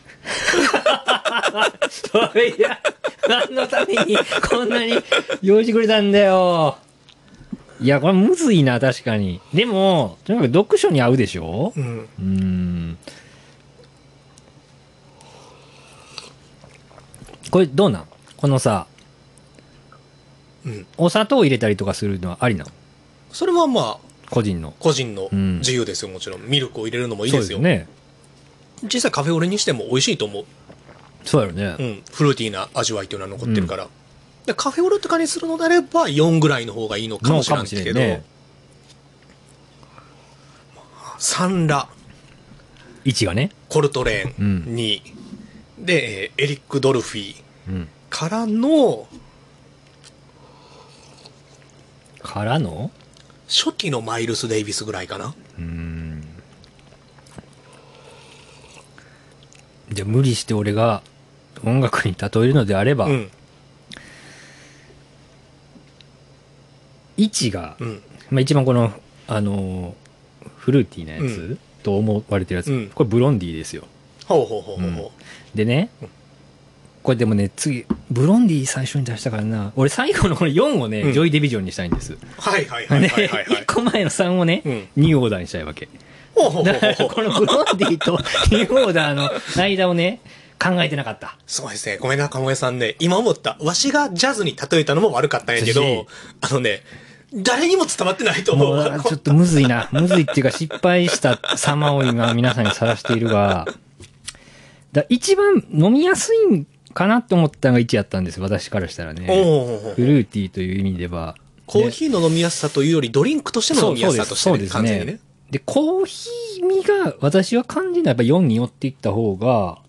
いや何のためにこんなに用意してくれたんだよ。いやこれむずいな確かに。でもとにかく読書に合うでしょ。うん。うーんこれどうなんこのさ、うん、お砂糖入れたりとかするのはありなの？ それはまあ個人の個人の自由ですよ、うん、もちろんミルクを入れるのもいいですよ。そうですね。実際カフェオレにしても美味しいと思う。 そうだよね、 うん、フルーティーな味わいというのは残ってるから、うん、でカフェオレとかにするのであればよんぐらいの方がいいのかもしれないけど、ね、サンラいちがねコルトレーンに、うん、でエリック・ドルフィーからの、 からの初期のマイルス・デイビスぐらいかな。うーんじゃあ無理して俺が音楽に例えるのであれば、うん、いちが、うん、まあ、一番この、あのー、フルーティーなやつ、うん、と思われてるやつ、うん、これブロンディーですよ。 ほうほうほうほう、うん、 でね、うん、これでもね次ブロンディー最初に出したからな、俺最後のこのよんをね、うん、ジョイディビジョンにしたいんです。 はいはいはいはいはい、はい、 いっこまえのさんをね、うん、ニューオーダーにしたいわけ。だからこのブロンディーとニューオーダーの間をね考えてなかった。 そうですね。ごめんな、かもえさんね。今思った。わしがジャズに例えたのも悪かったんやけど、あのね、誰にも伝わってないと思う。 もうちょっとむずいな。むずいっていうか失敗した様を今皆さんにさらしているが、だ一番飲みやすいんかなって思ったのがいちやったんです。私からしたらね。フルーティーという意味では。 コーヒーの飲みやすさというよりドリンクとしての飲みやすさとして、ね、 そうですね。ねで、コーヒー味が私は感じるのはやっぱよんに寄っていった方が、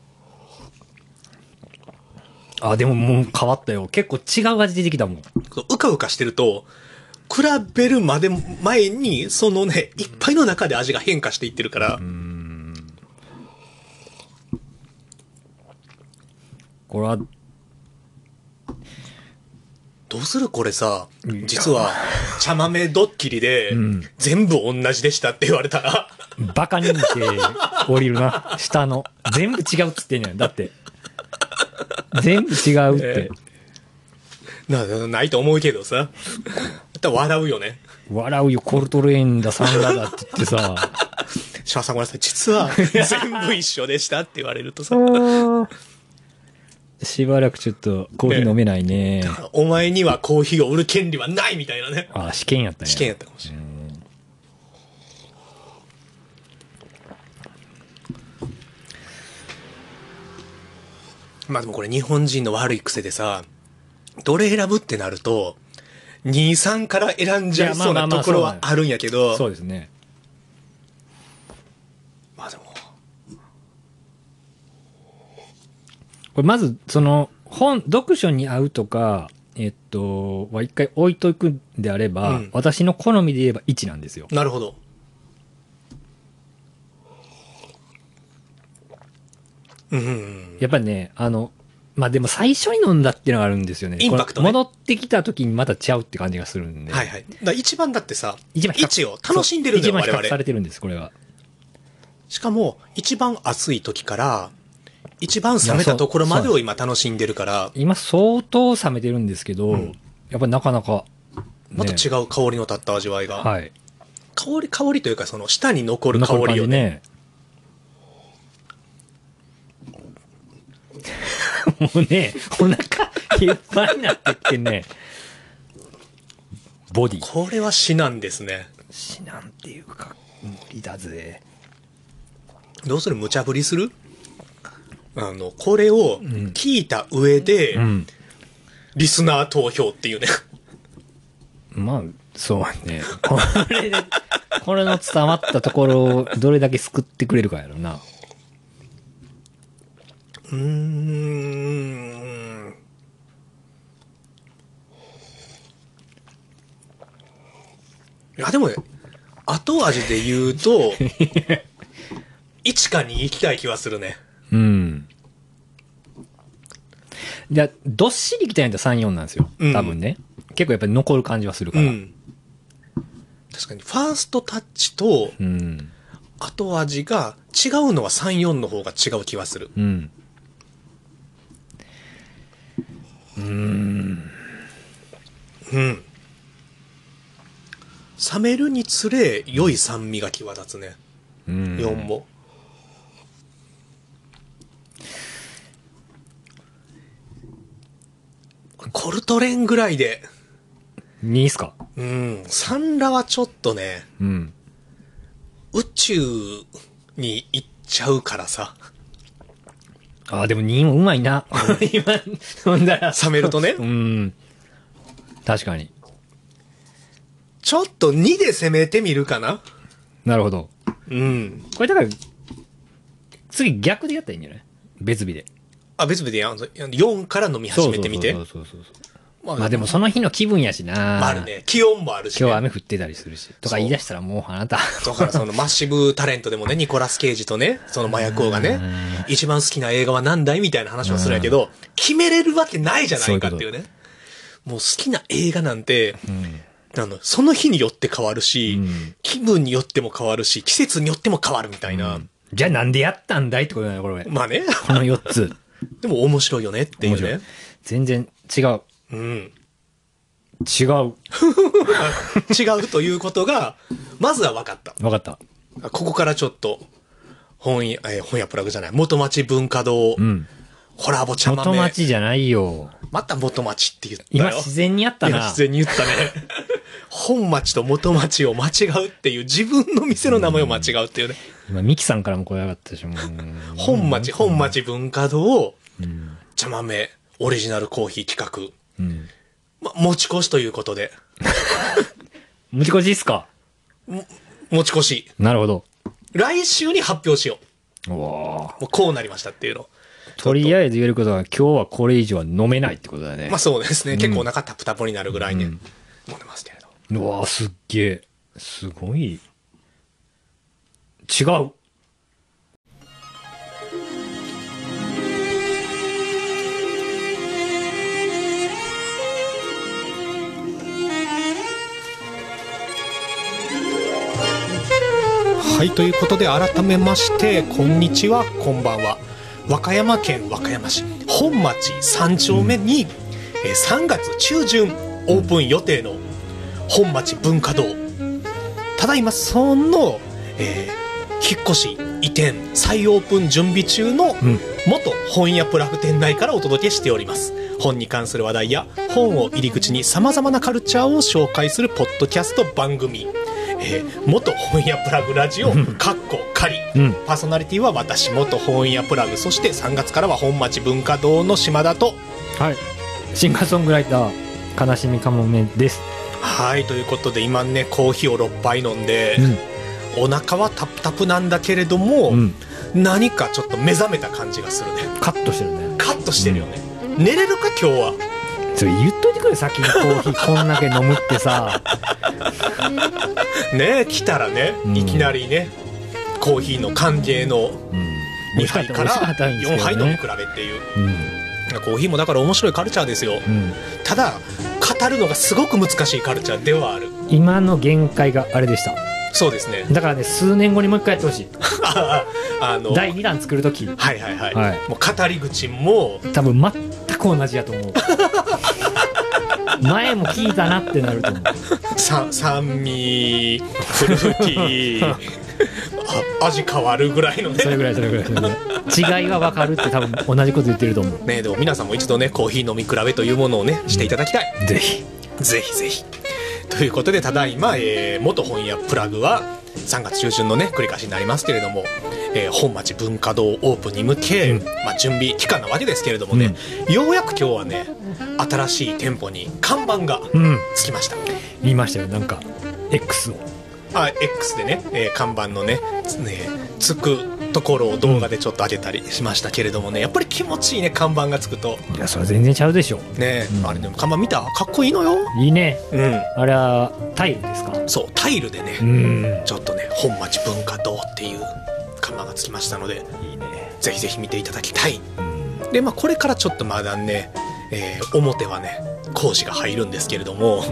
あ、でももう変わったよ。結構違う味出てきたもん。 うかうかしてると、比べるまで前に、そのね、いっぱいの中で味が変化していってるから。うーん。 これは、 どうするこれさ、実は、茶豆ドッキリで、全部同じでしたって言われたら。 バカ認定降りるな。下の。全部違うっつってんねん。だって。全部違うって。 な, ないと思うけどさ。笑うよね。 笑うよ。コルトレーンだ、サンダだって言ってさ。 シャワさんごめんなさい。実は全部一緒でしたって言われるとさ。 しばらくちょっとコーヒー飲めないね。 ね、お前にはコーヒーを売る権利はないみたいなね。 ああ、試験やったね。 試験やったかもしれない。まあでもこれ日本人の悪い癖でさ、どれ選ぶってなると、に、さんから選んじゃいそうなところはあるんやけど。 そうですね。 まあでも。 これまず、その、本、読書に合うとか、えっと、は一回置いとくんであれば、うん、私の好みで言えばいちなんですよ。 なるほど。うん、 やっぱりね、あの、まあでも最初に飲んだっていうのがあるんですよね。 インパクトね。 戻ってきた時にまたちゃうって感じがするんで。 はいはい。だ一番だってさ、 一番位置を楽しんでるんだよ、我々。 一番比較されてるんです、これは。 しかも、一番暑い時から、一番冷めたところまでを今楽しんでるから。 今相当冷めてるんですけど、うん、やっぱなかなか、 ね、また違う香りの立った味わいが。 はい。 香り、香りというかその舌に残る香りをね。 もうね、お腹いっぱいになってきてね。ボディ。 これは至難ですね。 至難っていうか、無理だぜ。 どうする？無茶ぶりする？あの、これを聞いた上で、うんうん、リスナー投票っていうね。 まあ、そうね。これで、これの伝わったところをどれだけ救ってくれるかやろな。 うーん。いや、でもね、後味で言うと、いちかに行きたい気はするね。 うん。じゃあ、どっしり行きたいんださん、よんなんですよ。多分ね。うん、結構やっぱり残る感じはするから。うん、 確かに、ファーストタッチと、後味が違うのはさん、よんの方が違う気はする。 うん。うーん。 うん。冷めるにつれ、良い酸味が際立つね。うん。よんも。コルトレンぐらいで。 にいっすか？ うん。サンラはちょっとね、 うん。 宇宙に行っちゃうからさ。 ああ、でもにもうまいな。今、飲んだら。 冷めるとね。 うん。確かに。 ちょっとにで攻めてみるかな？ なるほど。 うん。 これだから、次逆でやったらいいんじゃない？別日で。 あ、別日でやん。よんから飲み始めてみて。 そうそうそうそう。 まあ、まあでもその日の気分やしな。 まあ、あるね。気温もあるし、ね。 今日雨降ってたりするし。とか言い出したらもうあなた。 だからそのマッシブタレントでもね、ニコラス・ケイジとね、その麻薬王がね、一番好きな映画は何だいみたいな話をするんやけど、決めれるわけないじゃないかっていうね。ういうもう好きな映画なんて、うん、あのその日によって変わるし、うん、気分によっても変わるし、季節によっても変わるみたいな。うん、 じゃあなんでやったんだいってことだよ、これ。 まあね。 このよっつ。 でも面白いよねっていうね。 全然違う。 うん。 違う。 違うということが、まずは分かった。 分かった。 ここからちょっと、本屋、えー、本屋プラグじゃない、元町文化堂、うん、コラボ茶豆。 元町じゃないよ。 また元町って言ったよ。 今自然にやったな。 自然に言ったね。本町と元町を間違うっていう、自分の店の名前を間違うっていうね。 今、ミキさんからも声上がったし、もう。 本町、本町文化堂、うん、茶豆、オリジナルコーヒー企画。うんま、持ち越しということで。 持ち越しですか？ 持ち越し。 なるほど。 来週に発表しよう。 うわもうこうなりましたっていうの。 とりあえず言えることは、今日はこれ以上は飲めないってことだね。 まあそうですね。うん、結構お腹タプタプになるぐらいね、うん、飲んでますけれど。 うわすっげえ。すごい。違う。 はい、ということで改めましてこんにちは、こんばんは。和歌山県和歌山市本町さん丁目に、うん、えー、さんがつ中旬オープン予定の本町文化堂、ただいまその、えー、引っ越し移転再オープン準備中の元本屋プラグ店内からお届けしております。本に関する話題や本を入り口にさまざまなカルチャーを紹介するポッドキャスト番組、えー、元本屋プラグラジオかっこ仮、うん、パーソナリティは私元本屋プラグ、そしてさんがつからは本町文化堂の島田と、 はい、シンガーソングライター悲しみかもめです。 はい、ということで今ねコーヒーをろっぱい飲んで、うん、お腹はタプタプなんだけれども、うん、何かちょっと目覚めた感じがするね。 カッとしてるね。 カッとしてるよね、うん、寝れるか今日は。 それ言っといてくれ、先にコーヒーこんだけ飲むってさねえ来たらね、うん、いきなりねコーヒーの歓迎のにはいからよんはい飲み比べっていう、うん、コーヒーもだから面白いカルチャーですよ、うん、ただ語るのがすごく難しいカルチャーではある。 今の限界があれでした。そうですね。 だからね数年後にもう一回やってほしいあのだいにだん作るとき、 はいはいはい、はい、もう語り口も多分全く同じやと思う前も聞いたなってなると思う。 さ酸味フルーティーあ味変わるぐらいのね。 それぐらいそれぐらいそれぐらい違いが分かるって多分同じこと言ってると思うね。でも皆さんも一度ねコーヒー飲み比べというものをねしていただきたい、 うん、ぜひぜひぜひということで、ただいま、えー、元本屋プラグはさんがつ中旬のね繰り返しになりますけれども、えー、本町文化堂オープンに向け、うんまあ、準備期間なわけですけれどもね、うん、ようやく今日はね新しい店舗に看板がつきました、うん、 見ましたよ。なんか X をあ X でね、えー、看板のねねつくところを動画でちょっと上げたりしましたけれどもね、やっぱり気持ちいいね看板がつくと。 いやそれ全然ちゃうでしょね、うん、あれでも看板見た？かっこいいのよ。 いいね、うん、あれはタイルですか？ そうタイルでね、うん、ちょっとね本町文化堂っていう看板がつきましたので、いいね、ぜひぜひ見ていただきたい、うん、でまあこれからちょっとまだね、えー、表はね工事が入るんですけれども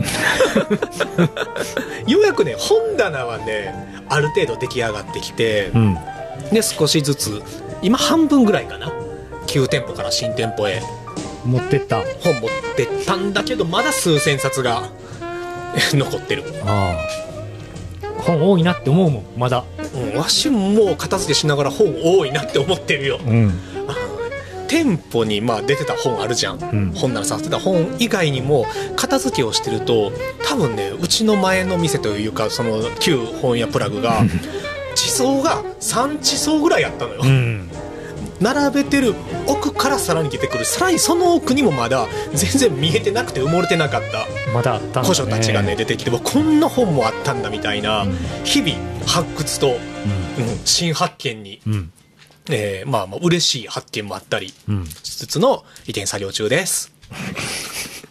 ようやくね本棚はねある程度出来上がってきて、うんで少しずつ今半分ぐらいかな旧店舗から新店舗へ持ってった本持ってったんだけどまだ数千冊が残ってる。ああ本多いなって思うもんまだ、 うん、わしも片付けしながら本多いなって思ってるよ、うん、あ店舗にまあ出てた本あるじゃん、うん、本ならさせてた本以外にも片付けをしてると多分ねうちの前の店というかその旧本屋プラグが地層がさん地層ぐらいあったのよ、うん、並べてる奥からさらに出てくる、さらにその奥にもまだ全然見えてなくて埋もれてなかったまだあった古書たちがね出てきて、こんな本もあったんだみたいな、うん、日々発掘と、うんうん、新発見に、うんえー、まあまあ嬉しい発見もあったりしつつの移転作業中です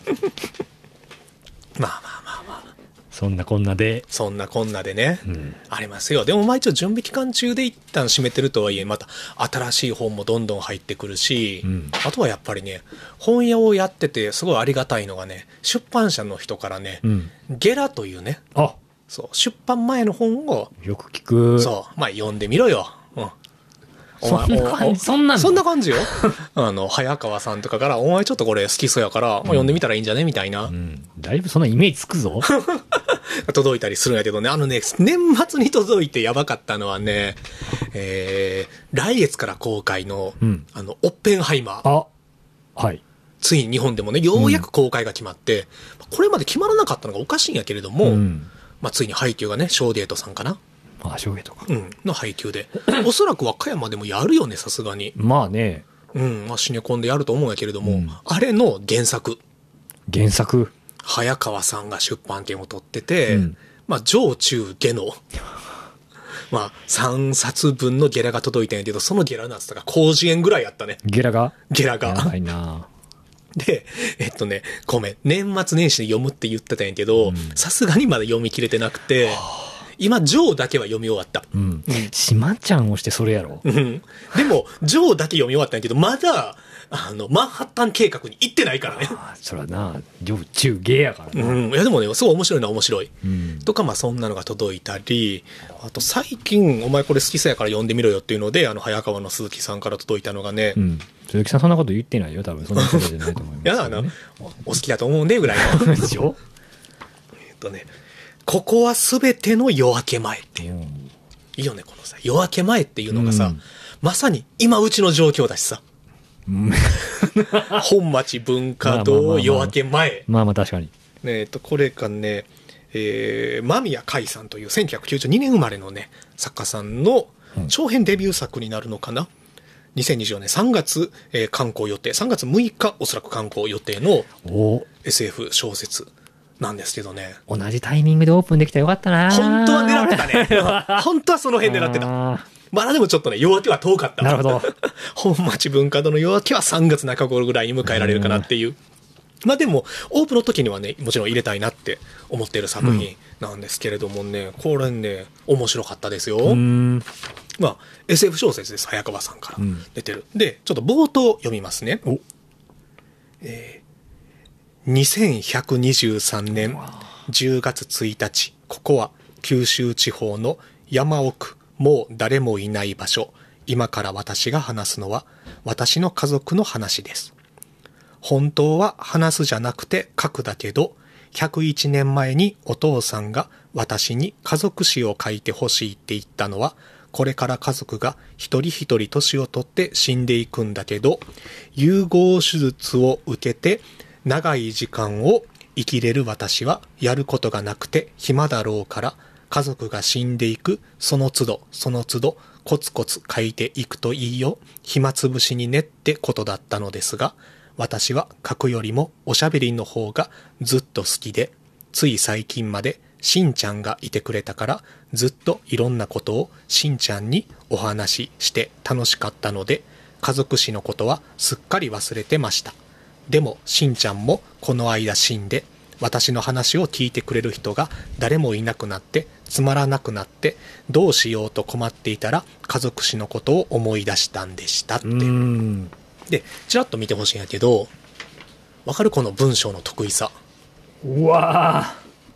まあまあまあまあ。 そんなこんなで。 そんなこんなでね、 うん、 ありますよ。でもまあ一応準備期間中で一旦閉めてるとはいえ、また新しい本もどんどん入ってくるし、うん、あとはやっぱりね、本屋をやっててすごいありがたいのがね、出版社の人からね、うん、ゲラというね、 あ、 そう出版前の本をよく聞く。 そう、まあ読んでみろよ。うん。 そんな感じ、そんなそんな感じよ。あの、早川さんとかから、お前ちょっとこれ好きそうやから、うん、読んでみたらいいんじゃねみたいな。うん。 だいぶそんなイメージつくぞ。 届いたりするんやけどね、あのね、年末に届いてやばかったのはね、えー、来月から公開の、うん、あの、オッペンハイマー。 あ、はい。 ついに日本でもね、ようやく公開が決まって、うん、これまで決まらなかったのがおかしいんやけれども、うん、まあ、ついに配給がね、ショーデートさんかな。 ああ、ショーデートか。 うん、の配給で。おそらく和歌山でもやるよね、さすがに。 まあね。 うん、まあ、シネコンでやると思うんやけれども、うん、あれの原作。 原作早川さんが出版権を取ってて、うん、まあ、上中下の、まあ、さんさつぶんのゲラが届いたんやけど、そのゲラのやつとか、広辞苑ぐらいやったね。 ゲラがゲラが。 やばいな。 で、えっとね、ごめん、年末年始で読むって言ってたんやけど、さすがにまだ読み切れてなくて、今、ジョーだけは読み終わった。 うん。しまちゃんをしてそれやろ。 うん。でも、ジョーだけ読み終わったんやけど、まだ、あの、マンハッタン計画に行ってないからね。 ああ、そらな、上中下やからな。 うん。いや、でもね、すごい面白いのは面白い。うん。とか、まあ、そんなのが届いたり、あと、最近、お前これ好きそうやから読んでみろよっていうので、あの、早川の鈴木さんから届いたのがね。 うん。鈴木さんそんなこと言ってないよ、多分。そんなことじゃないと思います、ね。 いや、あの、お好きだと思うんで、ぐらいの。でしょえっとね、ここはすべての夜明け前っていう。うん、いいよね、このさ、夜明け前っていうのがさ、うん、まさに今うちの状況だしさ。うん、本町文化堂夜明け前。 まあまあ確かに。 えっと、これがね、えー、間宮海さんというせんきゅうひゃくきゅうじゅうにねん生まれのね、作家さんの長編デビュー作になるのかな。うん、にせんにじゅうよねんさんがつ、えー、刊行予定、さんがつむいかおそらく刊行予定の エスエフ 小説。なんですけどね。 同じタイミングでオープンできたらよかったな。 本当は狙ってたね。本当はその辺狙ってた。まだでもちょっとね、夜明けは遠かった。 なるほど。 本町文化堂の夜明けはさんがつなか頃ぐらいに迎えられるかなっていう。まあでも、オープンの時にはね、もちろん入れたいなって思っている作品なんですけれどもね、うん、これね、面白かったですよ。うんまあ、エスエフ 小説です。早川さんから出てる。うん、で、ちょっと冒頭読みますね。おえーにせんひゃくにじゅうさんねんじゅうがつついたち、ここは九州地方の山奥、もう誰もいない場所。今から私が話すのは私の家族の話です。本当は話すじゃなくて書くだけど、ひゃくいちねんまえにお父さんが私に家族史を書いてほしいって言ったのは、これから家族が一人一人年を取って死んでいくんだけど、融合手術を受けて長い時間を生きれる私はやることがなくて暇だろうから、家族が死んでいくその都度その都度コツコツ書いていくといいよ、暇つぶしにねってことだったのですが、私は書くよりもおしゃべりの方がずっと好きで、つい最近までしんちゃんがいてくれたからずっといろんなことをしんちゃんにお話しして楽しかったので、家族史のことはすっかり忘れてました。でもしんちゃんもこの間死んで、私の話を聞いてくれる人が誰もいなくなってつまらなくなって、どうしようと困っていたら家族史のことを思い出したんでしたって。うんでちらっと見てほしいんやけど、わかる？この文章の得意さ。 うわ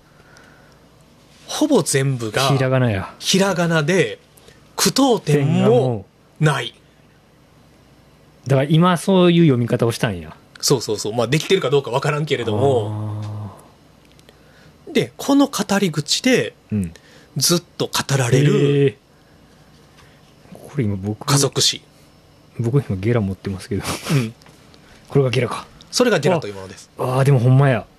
ほぼ全部がひらがなや。 ひらがなで句読点もない。 だから今そういう読み方をしたんや。 そうそうそう、まあできてるかどうかわからんけれども、でこの語り口でずっと語られる、 うん、これ今僕家族史。 僕今ゲラ持ってますけど、うん、これがゲラか。 それがゲラというものです。 ああでもほんまや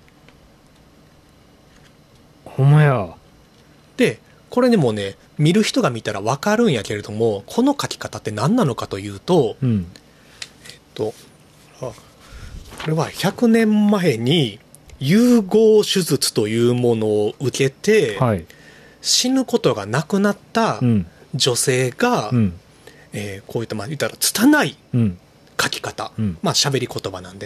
ほんまや。 でこれでもね、見る人が見たらわかるんやけれども、この書き方って何なのかというと、うん、えっとあこれはひゃくねんまえに融合手術というものを受けて、はい、死ぬことがなくなった女性が、うん、えー、こういったまあ言ったら拙い書き方、うん、まあ喋り言葉なんでね、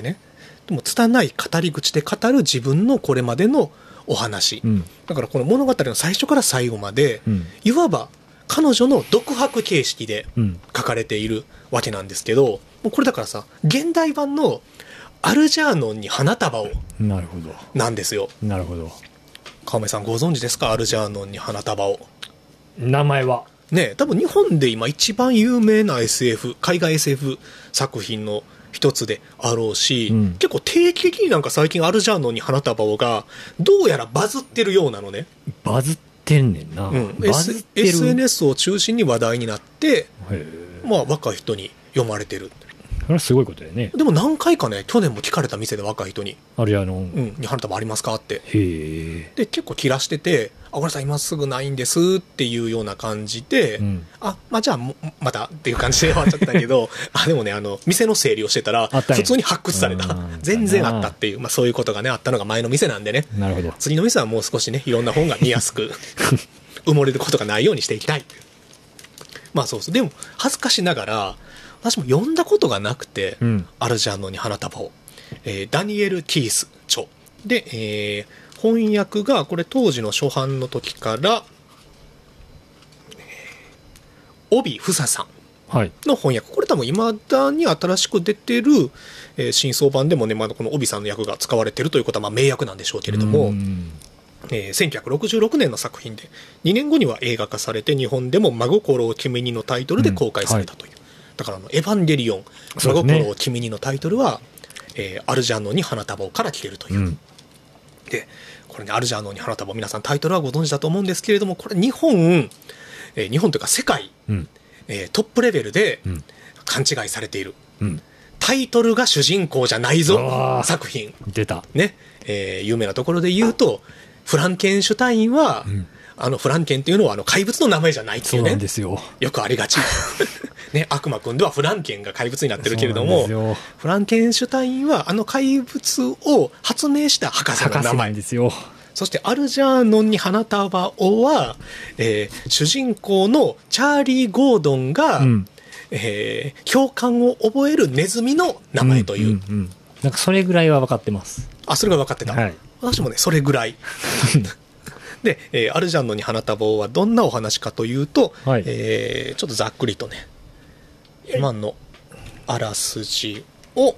でも拙い語り口で語る自分のこれまでのお話、うん、だからこの物語の最初から最後まで、うん、いわば彼女の独白形式で書かれているわけなんですけど、もうこれだからさ、現代版のアルジャーノンに花束をなるほどなんですよ。 なるほど。 川目さんご存知ですか、アルジャーノンに花束を。 名前はね、多分日本で今一番有名な エスエフ 海外 エスエフ 作品の一つであろうし、うん、結構定期的になんか最近アルジャーノンに花束をがどうやらバズってるようなのね。 バズってんねんな、うん、 バズってる エスエヌエス を中心に話題になって、まあ、若い人に読まれてる。 それはすごいことだよね。 でも何回かね、去年も聞かれた店で若い人にアルジャーノン、 うん、に花束ありますかって。 へで結構切らしてて、あ、ごめんなさい今すぐないんですっていうような感じで、うん、あ、まあ、じゃあまたっていう感じで終わっちゃったけどあでもね、あの店の整理をしてたら普通に発掘された、全然あったっていう、まあ、そういうことがねあったのが前の店なんでね。 なるほど。 次の店はもう少しねいろんな本が見やすく埋もれることがないようにしていきたい。まあそうそう。でも恥ずかしながら私も読んだことがなくて、うん、アルジャーノンに花束を、えー、ダニエル・キース著で、えー、翻訳がこれ当時の初版の時から、えー、帯房さんの翻訳、はい、これ多分いまだに新しく出てる、えー、新装版でもね、まだこの帯さんの役が使われてるということはまあ名役なんでしょうけれども、えー、せんきゅうひゃくろくじゅうろくねんの作品でにねんごには映画化されて日本でも真心を君にのタイトルで公開されたという、うん、はい、だからあのエヴァンゲリオン真心を君にのタイトルは、えー、アルジャーノンに花束をから来てるという、うん、でこれねアルジャーノンに花束、皆さんタイトルはご存知だと思うんですけれども、これ日本、えー、日本というか世界、うん、えー、トップレベルで勘違いされている、うん、タイトルが主人公じゃないぞ作品出た、 ね、えー、有名なところで言うとフランケンシュタインは、うん、あのフランケンっていうのはあの怪物の名前じゃないっていうね、 そうなんですよ、 よくありがちね、悪魔くんではフランケンが怪物になってるけれども、フランケンシュタインはあの怪物を発明した博士の名前ですよ。 そしてアルジャーノンに花束をは、えー、主人公のチャーリー・ゴードンが、うん、えー、共感を覚えるネズミの名前という、うんうんうん、 なんかそれぐらいは分かってます。 あ、それが分かってた、はい、私もねそれぐらいで、えー、アルジャーノンに花束はどんなお話かというと、はい、えー、ちょっとざっくりとね今のあらすじを、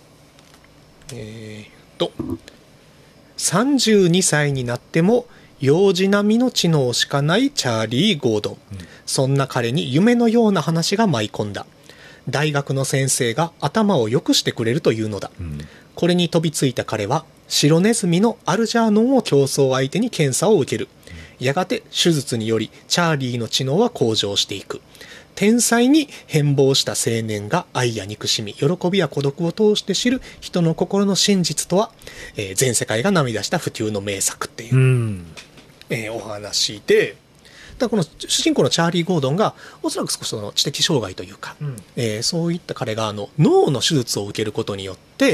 えー、とさんじゅうにさいになっても幼児並みの知能しかないチャーリー・ゴードン、うん、そんな彼に夢のような話が舞い込んだ。大学の先生が頭を良くしてくれるというのだ、うん、これに飛びついた彼は白ネズミのアルジャーノンを競争相手に検査を受ける、うん、やがて手術によりチャーリーの知能は向上していく。天才に変貌した青年が愛や憎しみ、喜びや孤独を通して知る人の心の真実とは、えー、全世界が涙した不朽の名作っていう、うん、えー、お話で、だこの主人公のチャーリー・ゴードンがおそらく少しその知的障害というか、うん、えー、そういった彼があの脳の手術を受けることによって、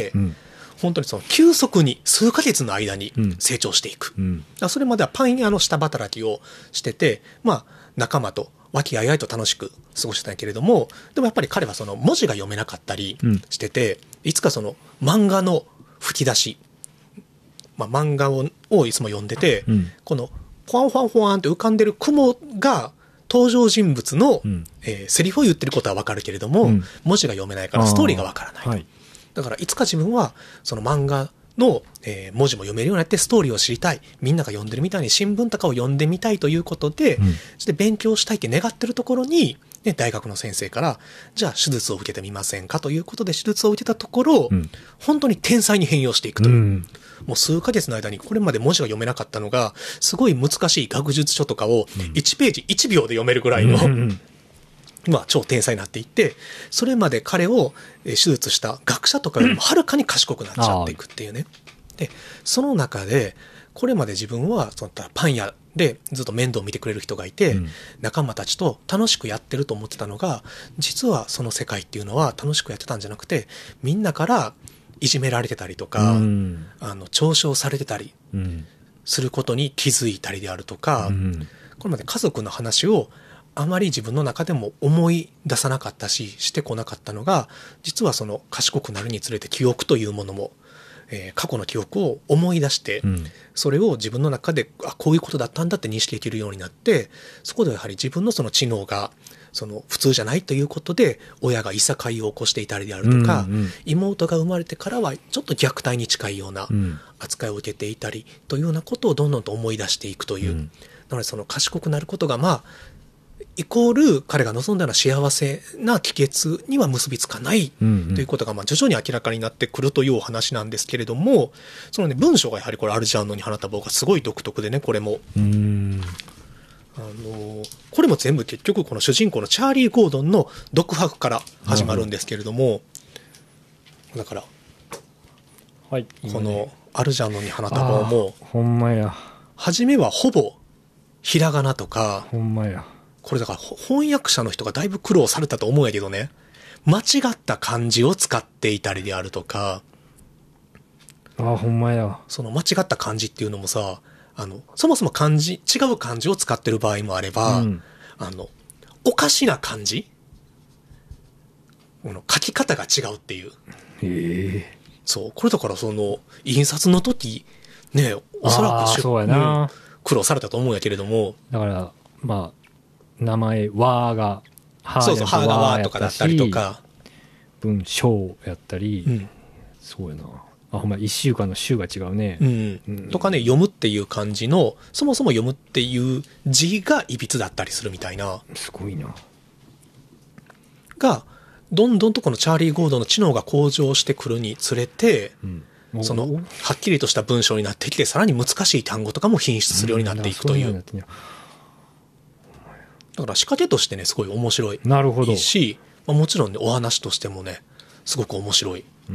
うん、本当にその急速に数ヶ月の間に成長していく、うん、だそれまではパン屋の下働きをしてて、まあ、仲間と和気あいあいと楽しく過ごしてたけれども、でもやっぱり彼はその文字が読めなかったりしてて、うん、いつかその漫画の吹き出し、まあ、漫画 を, をいつも読んでて、うん、このフワンフワンフワンって浮かんでる雲が登場人物の、うん、えー、セリフを言ってることは分かるけれども、うん、文字が読めないからストーリーが分からないと、はい、だからいつか自分はその漫画の、えー、文字も読めるようになってストーリーを知りたい、みんなが読んでるみたいに新聞とかを読んでみたいということで、うん、そして勉強したいって願ってるところに、ね、大学の先生からじゃあ手術を受けてみませんかということで手術を受けたところ、うん、本当に天才に変容していくという、うん、もう数ヶ月の間にこれまで文字が読めなかったのがすごい難しい学術書とかをいちページいちびょうで読めるぐらいの、うん、まあ、超天才になっていって、それまで彼を手術した学者とかよりもはるかに賢くなっちゃっていくっていうね。でその中でこれまで自分はそのパン屋でずっと面倒を見てくれる人がいて、うん、仲間たちと楽しくやってると思ってたのが、実はその世界っていうのは楽しくやってたんじゃなくて、みんなからいじめられてたりとか、うん、あの嘲笑されてたりすることに気づいたりであるとか、うん、これまで家族の話をあまり自分の中でも思い出さなかったししてこなかったのが、実はその賢くなるにつれて記憶というものもえー、過去の記憶を思い出して、うん、それを自分の中であこういうことだったんだって認識できるようになって、そこでやはり自分のその知能がその普通じゃないということで親がいさかいを起こしていたりであるとか、うんうん、妹が生まれてからはちょっと虐待に近いような扱いを受けていたりというようなことをどんどんと思い出していくという、うん、なのでその賢くなることがまあイコール彼が望んだような幸せな帰結には結びつかないということがまあ徐々に明らかになってくるというお話なんですけれども、そのね文章がやはりこれアルジャーノンに放った棒がすごい独特でね、これもうーんあのこれも全部結局この主人公のチャーリー・ゴードンの独白から始まるんですけれども、だから、はい、このアルジャーノンに放った棒もほんまや初めはほぼひらがなとか、 ほんまやこれだから翻訳者の人がだいぶ苦労されたと思うんやけどね、間違った漢字を使っていたりであるとか、 ああほんまや、 その間違った漢字っていうのもさ、あのそもそも漢字違う漢字を使ってる場合もあれば、うん、あのおかしな漢字この書き方が違うっていう。 へえ。 そうこれだからその印刷の時ね、おそらくそうやな、 うん、苦労されたと思うんやけれども、 だからまあ名前わーがはーそうそうはーがわーとかだったりとか、 文章やったり、うん、そうやなあ、ほんまいっしゅうかんの週が違うね、 うんうん、とかね、読むっていう漢字のそもそも読むっていう字がいびつだったりするみたいな、 すごいながどんどんとこのチャーリー・ゴードンの知能が向上してくるにつれて、うん、そのはっきりとした文章になってきて、さらに難しい単語とかも品質するようになっていくという、うん、だから仕掛けとしてねすごい面白いなるほどし、まあ、もちろんねお話としてもねすごく面白い、 うん、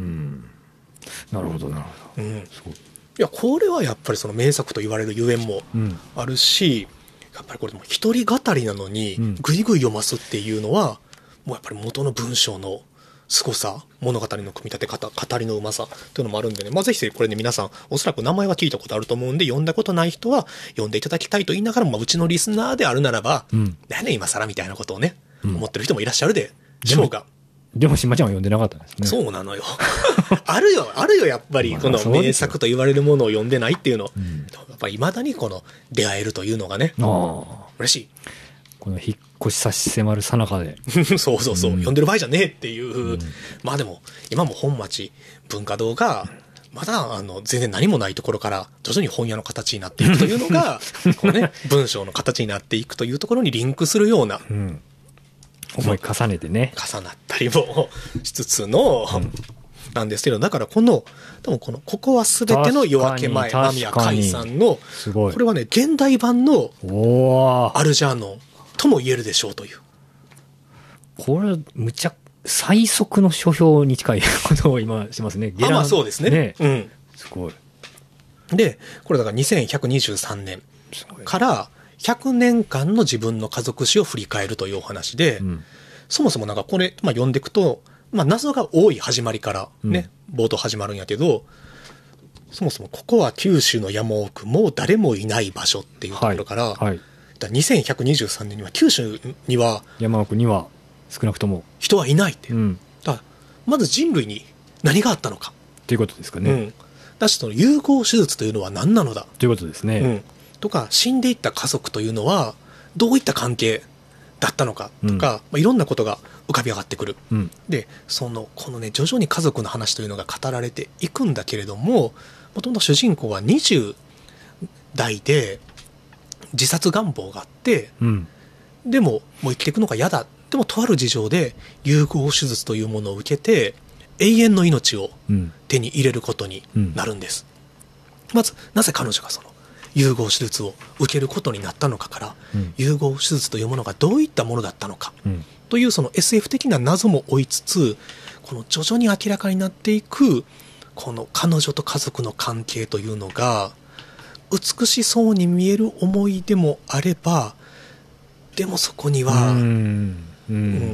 なるほどなるほど、うん、 すごい。いやこれはやっぱりその名作と言われるゆえんもあるし、うん、やっぱりこれも一人語りなのにぐいぐい読ますっていうのは、うん、もうやっぱり元の文章の凄さ、物語の組み立て方、語りのうまさというのもあるんでね、まあ、ぜひこれね皆さんおそらく名前は聞いたことあると思うんで、読んだことない人は読んでいただきたいと言いながらも、まあ、うちのリスナーであるならば、うん、何ね今更みたいなことをね、うん、思ってる人もいらっしゃるでしょうが、 でもしんまちゃんは読んでなかったんですね。 そうなのよあるよあるよやっぱりこの名作と言われるものを読んでないっていうの、うん、やっぱり未だにこの出会えるというのがね、あ嬉しい。 この引っ越し差し迫るさなかでそうそうそう、うん、読んでる場合じゃねえっていう、うん、まあでも今も本町文化堂がまだあの全然何もないところから徐々に本屋の形になっていくというのがこう、ね、文章の形になっていくというところにリンクするような、うん、 思い重ねてね重なったりもしつつの、うん、なんですけど、だからこの多分このここはすべての夜明け前間宮海さんのこれはね現代版のアルジャーノンとも言えるでしょうという、 これむちゃ最速の書評に近いことを今しますね。 あまあそうですね、ね、うん、 すごい。 でこれだからにせんひゃくにじゅうさんねんからひゃくねんかんの自分の家族史を振り返るというお話で、うん、そもそもなんかこれ、まあ、読んでいくと、まあ、謎が多い始まりからね、うん、冒頭始まるんやけど、そもそもここは九州の山奥もう誰もいない場所っていうところから、はいはい、だにせんひゃくにじゅうさんねんには九州には山奥には少なくとも人はいないって、うん、だからまず人類に何があったのかということですかね、うん、 だしその融合手術というのは何なのだということですね、うん、 とか死んでいった家族というのはどういった関係だったのかとか、うんまあ、いろんなことが浮かび上がってくる、うん、でそのこのね徐々に家族の話というのが語られていくんだけれども、もともと主人公はにじゅう代で自殺願望があって、うん、でももう生きていくのが嫌だ、でもとある事情で融合手術というものを受けて永遠の命を手に入れることになるんです、うん、まずなぜ彼女がその融合手術を受けることになったのかから、うん、融合手術というものがどういったものだったのか、うん、というその エスエフ 的な謎も追いつつ、この徐々に明らかになっていくこの彼女と家族の関係というのが美しそうに見える思い出もあれば、でもそこには、うんうん、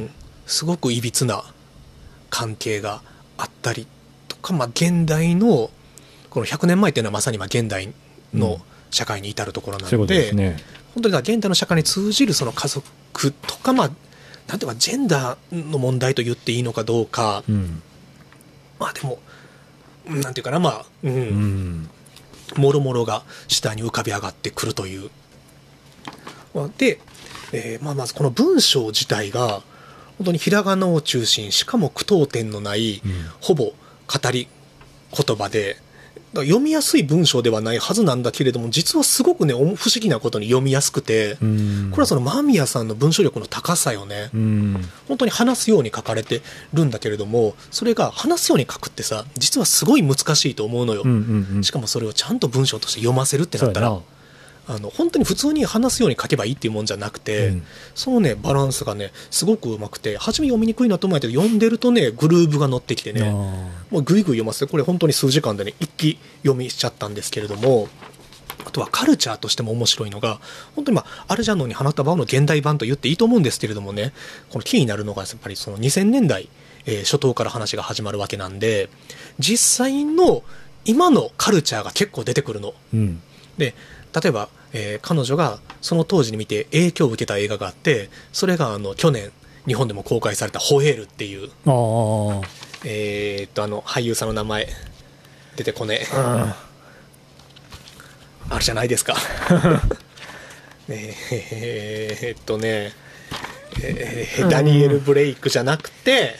すごくいびつな関係があったりとか、まあ、現代のこのひゃくねんまえというのはまさにまあ現代の社会に至るところなので、うん、ね、本当に現代の社会に通じるその家族とか、まあ、なんていうかジェンダーの問題と言っていいのかどうか、うん、まあでもなんていうかな、まあ、うん、うん、もろもろが下に浮かび上がってくるという。で、えーまあ、まずこの文章自体が本当にひらがなを中心、しかも句読点のない、うん、ほぼ語り言葉で、読みやすい文章ではないはずなんだけれども、実はすごくね、不思議なことに読みやすくて、うん、これはその間宮さんの文章力の高さよね、うん、本当に話すように書かれてるんだけれども、それが話すように書くってさ、実はすごい難しいと思うのよ、うんうんうん、しかもそれをちゃんと文章として読ませるってなったら、あの本当に普通に話すように書けばいいっていうもんじゃなくて、うん、そのねバランスがねすごくうまくて、初め読みにくいなと思うんだけど、読んでるとねグルーヴが乗ってきてね、もうグイグイ読ませて、これ本当に数時間でね一気読みしちゃったんですけれども、あとはカルチャーとしても面白いのが、本当にまあアルジャノンに花束の現代版と言っていいと思うんですけれどもね、このキーになるのがやっぱりそのにせんねんだい、えー、初頭から話が始まるわけなんで、実際の今のカルチャーが結構出てくるの、うん、で例えば、えー、彼女がその当時に見て影響を受けた映画があって、それがあの去年日本でも公開されたホエールっていう、あえー、っとあの俳優さんの名前出てこねえ、ああるじゃないですかえーっとね、えー、ダニエル・ブレイクじゃなくて、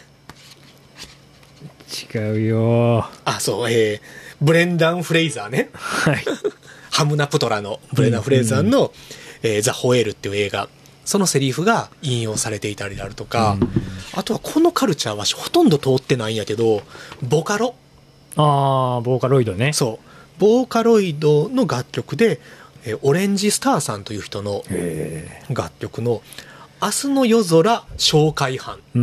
違うよ、 あそう、えー、ブレンダン・フレイザーね、はいハムナプトラのブレンダン・フレイザーの、うんうんえー、ザ・ホエールっていう映画、そのセリフが引用されていたりであるとか、うん、あとはこのカルチャーはほとんど通ってないんやけど、ボカロ、 あーボーカロイドね、 そうボーカロイドの楽曲で、えー、オレンジスターさんという人の楽曲の明日の夜空紹介班、うんうん、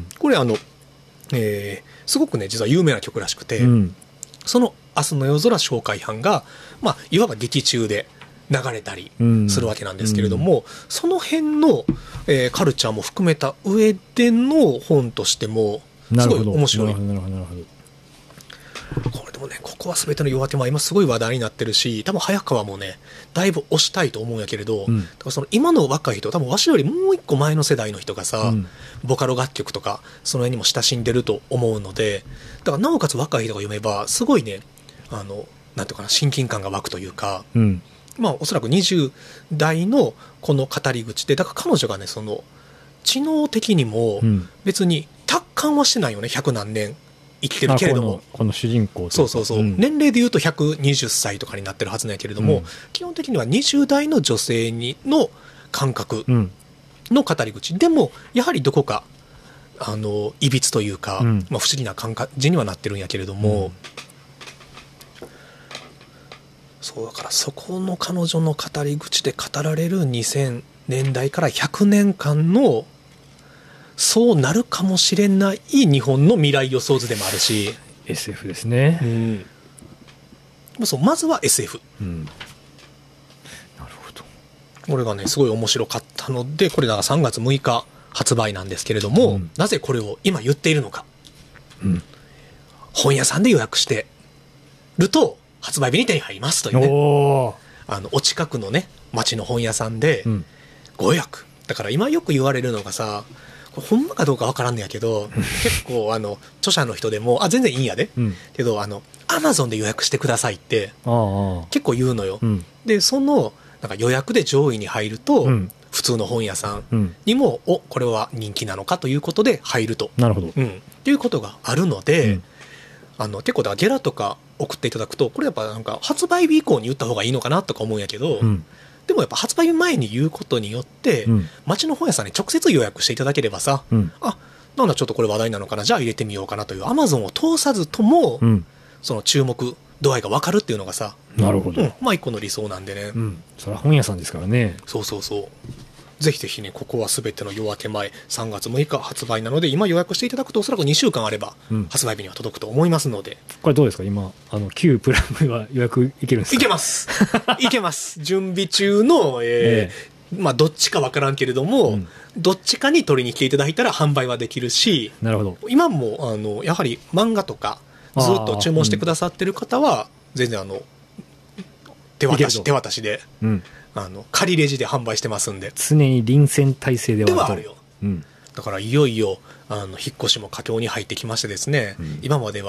これあの、えー、すごくね実は有名な曲らしくて、うん、その明日の夜空紹介班が、まあ、いわば劇中で流れたりするわけなんですけれども、うんうん、その辺の、えー、カルチャーも含めた上での本としてもすごい面白い。なるほどなるほど。これでもね、ここは全ての夜明けも今すごい話題になってるし、多分早川もねだいぶ推したいと思うんやけれど、うん、だからその今の若い人、多分わしよりもう一個前の世代の人がさ、うん、ボカロ楽曲とかその辺にも親しんでると思うので、だからなおかつ若い人が読めばすごいね、あのなんていうかな、親近感が湧くというか、うん、まあおそらくにじゅう代のこの語り口で、だから彼女がねその知能的にも別に達観はしてないよね、百何年生きてるけれども、 こ の, この主人公とそうそうそう、うん、年齢でいうとひゃくにじゅっさいとかになってるはずなんやけれども、うん、基本的にはにじゅう代の女性にの感覚の語り口、うん、でもやはりどこかあのいびつというか、うんまあ、不思議な感じにはなってるんやけれども、うん、そうだからそこの彼女の語り口で語られるにせんねんだいからひゃくねんかんのそうなるかもしれない日本の未来予想図でもあるし、 エスエフ ですね、 うん、そうまずは エスエフ、うん、なるほど。これがねすごい面白かったので、これがさんがつむいか発売なんですけれども、うん、なぜこれを今言っているのか、うん、本屋さんで予約してると発売日に手に入りますというね、お, あのお近くのね町の本屋さんでご予約、うん、だから今よく言われるのがさ、これほんまかどうかわからんねやけど結構あの著者の人でもあ全然いいんやで、うん、けどあのアマゾンで予約してくださいって結構言うのよ、うん、でそのなんか予約で上位に入ると、うん、普通の本屋さんにも、うん、おこれは人気なのかということで入ると、 なるほど、 うん、っていうことがあるので、うん、あの結構だからゲラとか送っていただくと、これやっぱなんか発売日以降に言った方がいいのかなとか思うんやけど、うんでもやっぱ発売前に言うことによって、うん、町の本屋さんに直接予約していただければさ、うん、あなんだちょっとこれ話題なのかな、じゃあ入れてみようかなという、アマゾンを通さずとも、うん、その注目度合いが分かるっていうのがさ、 なるほど、 うん、まあ一個の理想なんでね、 うん、それは本屋さんですからね。 そうそうそう、ぜひぜひね、ここはすべての夜明け前さんがつむいか発売なので、今予約していただくとおそらくにしゅうかんあれば発売日には届くと思いますので、うん、 これどうですか今あの旧プラムは予約いけるんですか？ いけますいけます準備中の、えーえー、まあどっちかわからんけれども、うん、どっちかに取りに来ていただいたら販売はできるし、 なるほど、 今もあのやはり漫画とかずっと注文してくださってる方は、うん、全然あの手渡し手渡しで、うんあの仮レジで販売してますんで、 常に臨戦態勢ではあるではあるよ、うん、だからいよいよあの引っ越しも佳境に入ってきましてですね、うん、今までは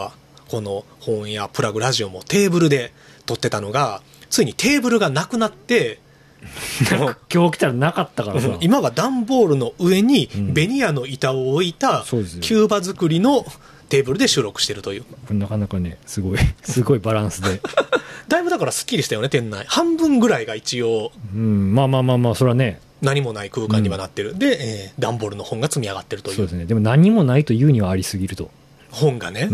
この本やプラグラジオもテーブルで撮ってたのが、ついにテーブルがなくなって今日来たらなかったからさ、 今は段ボールの上にベニヤの板を置いたキューバ作りのテーブルで収録してるという、 うん、なかなかねすごいすごいバランスでだいぶだからすっきりしたよね。店内半分ぐらいが一応、 うん、まあまあまあまあそれはね何もない空間にはなってる、うん、で、えー、段ボールの本が積み上がってるという。 そうですね。でも何もないというにはありすぎると、 本がね、 うん、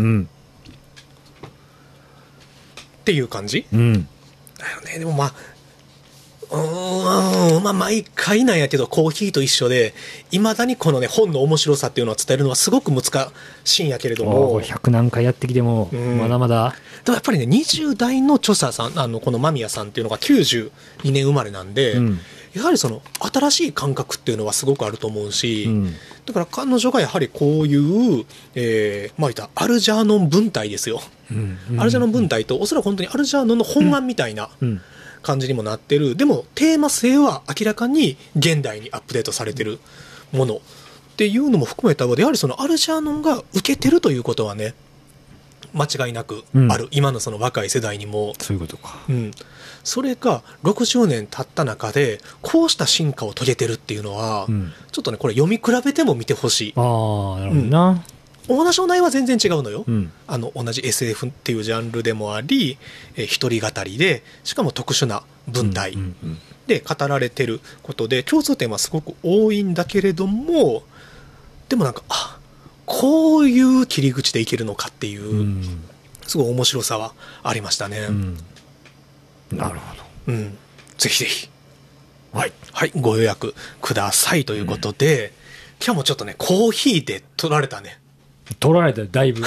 っていう感じ、 うん、 だよね。でもまあうーん、まあ毎回なんやけどコーヒーと一緒でいまだにこのね本の面白さっていうのを伝えるのはすごく難しいんやけれども、 ひゃく何回やってきてもまだまだ、 うん、でもやっぱりねにじゅう代の著者さん、あのこの間宮さんっていうのがきゅうじゅうにねん生まれなんで、うん、やはりその新しい感覚っていうのはすごくあると思うし、うん、だから彼女がやはりこういう、えー、まあ言ったアルジャーノン文体ですよ、うんうん、アルジャーノン文体とおそらく本当にアルジャーノンの本案みたいな、うんうん感じにもなってる。でもテーマ性は明らかに現代にアップデートされてるものっていうのも含めた上で、やはりそのアルジャーノンが受けてるということはね間違いなくある、うん、今のその若い世代にも。 そういうことか、 うん、それがろくじゅうねん経った中でこうした進化を遂げてるっていうのは、うん、ちょっとねこれ読み比べても見てほしい。 ああなるほどな、うんお話の内容は全然違うのよ、うん、あの同じ エスエフ っていうジャンルでもあり、えー、一人語りでしかも特殊な文体で語られてることで共通点はすごく多いんだけれども、でもなんかあこういう切り口でいけるのかっていう、うん、すごい面白さはありましたね、うん、 なるほど、 うん、ぜひぜひ、はい、はい、ご予約くださいということで、うん、今日もちょっとねコーヒーで取られたね取られただいぶ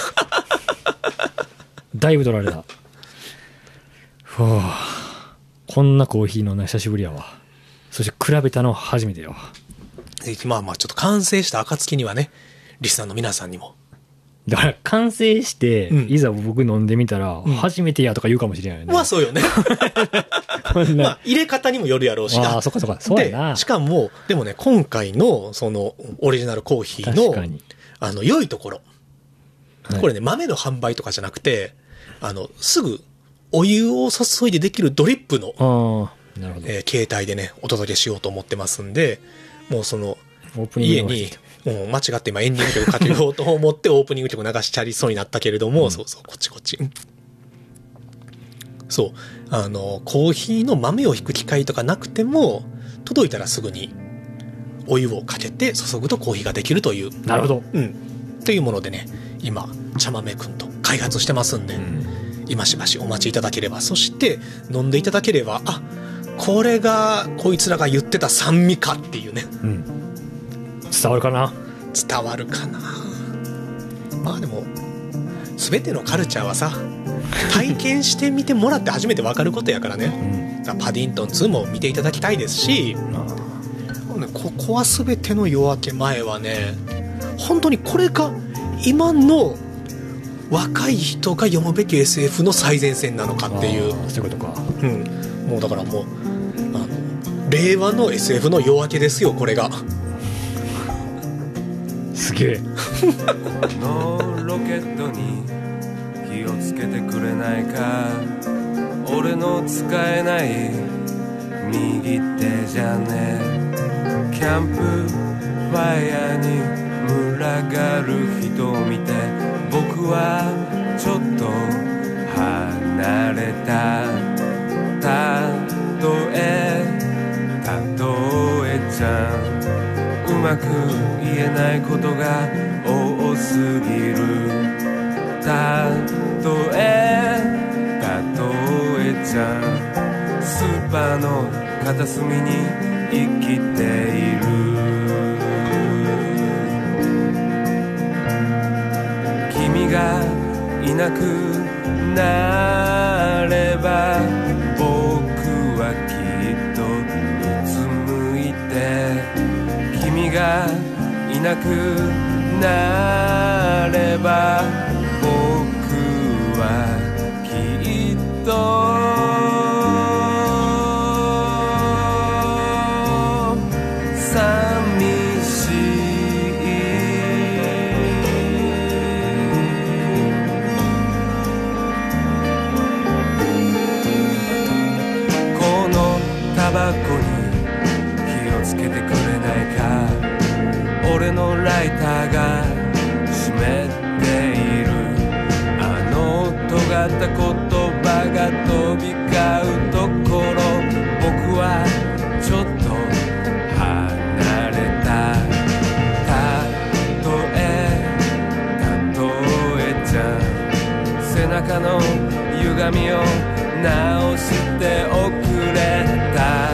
だいぶ取られた。ふぅこんなコーヒーのな久しぶりやわ。そして比べたの初めてやわ。 まあまあちょっと完成した暁にはねリスナーの皆さんにもだから完成して、うん、いざ僕飲んでみたら、うん、初めてやとか言うかもしれないよね。 まあそうよねまあ入れ方にもよるやろうし、 ああそっかそっかそうやな。 でしかもでもね今回のそのオリジナルコーヒーのあの良いところ、これね豆の販売とかじゃなくてあのすぐお湯を注いでできるドリップの、なるほど、えー、携帯でねお届けしようと思ってますんで、もうその家にもう間違って今エンディング曲かけようと思ってオープニング曲流しちゃりそうになったけれども、うん、そうそうこっちこっちそうあのコーヒーの豆をひく機械とかなくても届いたらすぐにお湯をかけて注ぐとコーヒーができるという、 なるほど、 うん、というものでね今茶豆くんと開発してますんで、うん、今しばしお待ちいただければ、そして飲んでいただければ、あこれがこいつらが言ってた酸味かっていうね、うん、 伝わるかな伝わるかな。まあでも全てのカルチャーはさ体験してみてもらって初めて分かることやからね、うん、パディントンツーも見ていただきたいですし、うん、ここは全ての夜明け前はね本当にこれが今の若い人が読むべき エスエフ の最前線なのかっていう。 そういうことか、 うん、もうだからもうあの令和の エスエフ の夜明けですよこれが。 すげえのロケットに気をつけてくれないか、俺の使えない右手じゃね、キャンプファイヤーに群がる人を見て僕はちょっと離れた。たとえたとえちゃんうまく言えないことが多すぎる。たとえたとえちゃんスーパーの片隅に生きている。君がいなくなれば僕はきっとうつむいて、君がいなくなれば僕はきっとった言葉が飛び交うところ、僕はちょっと離れた。たとえたとえちゃん背中の歪みを直しておくれた。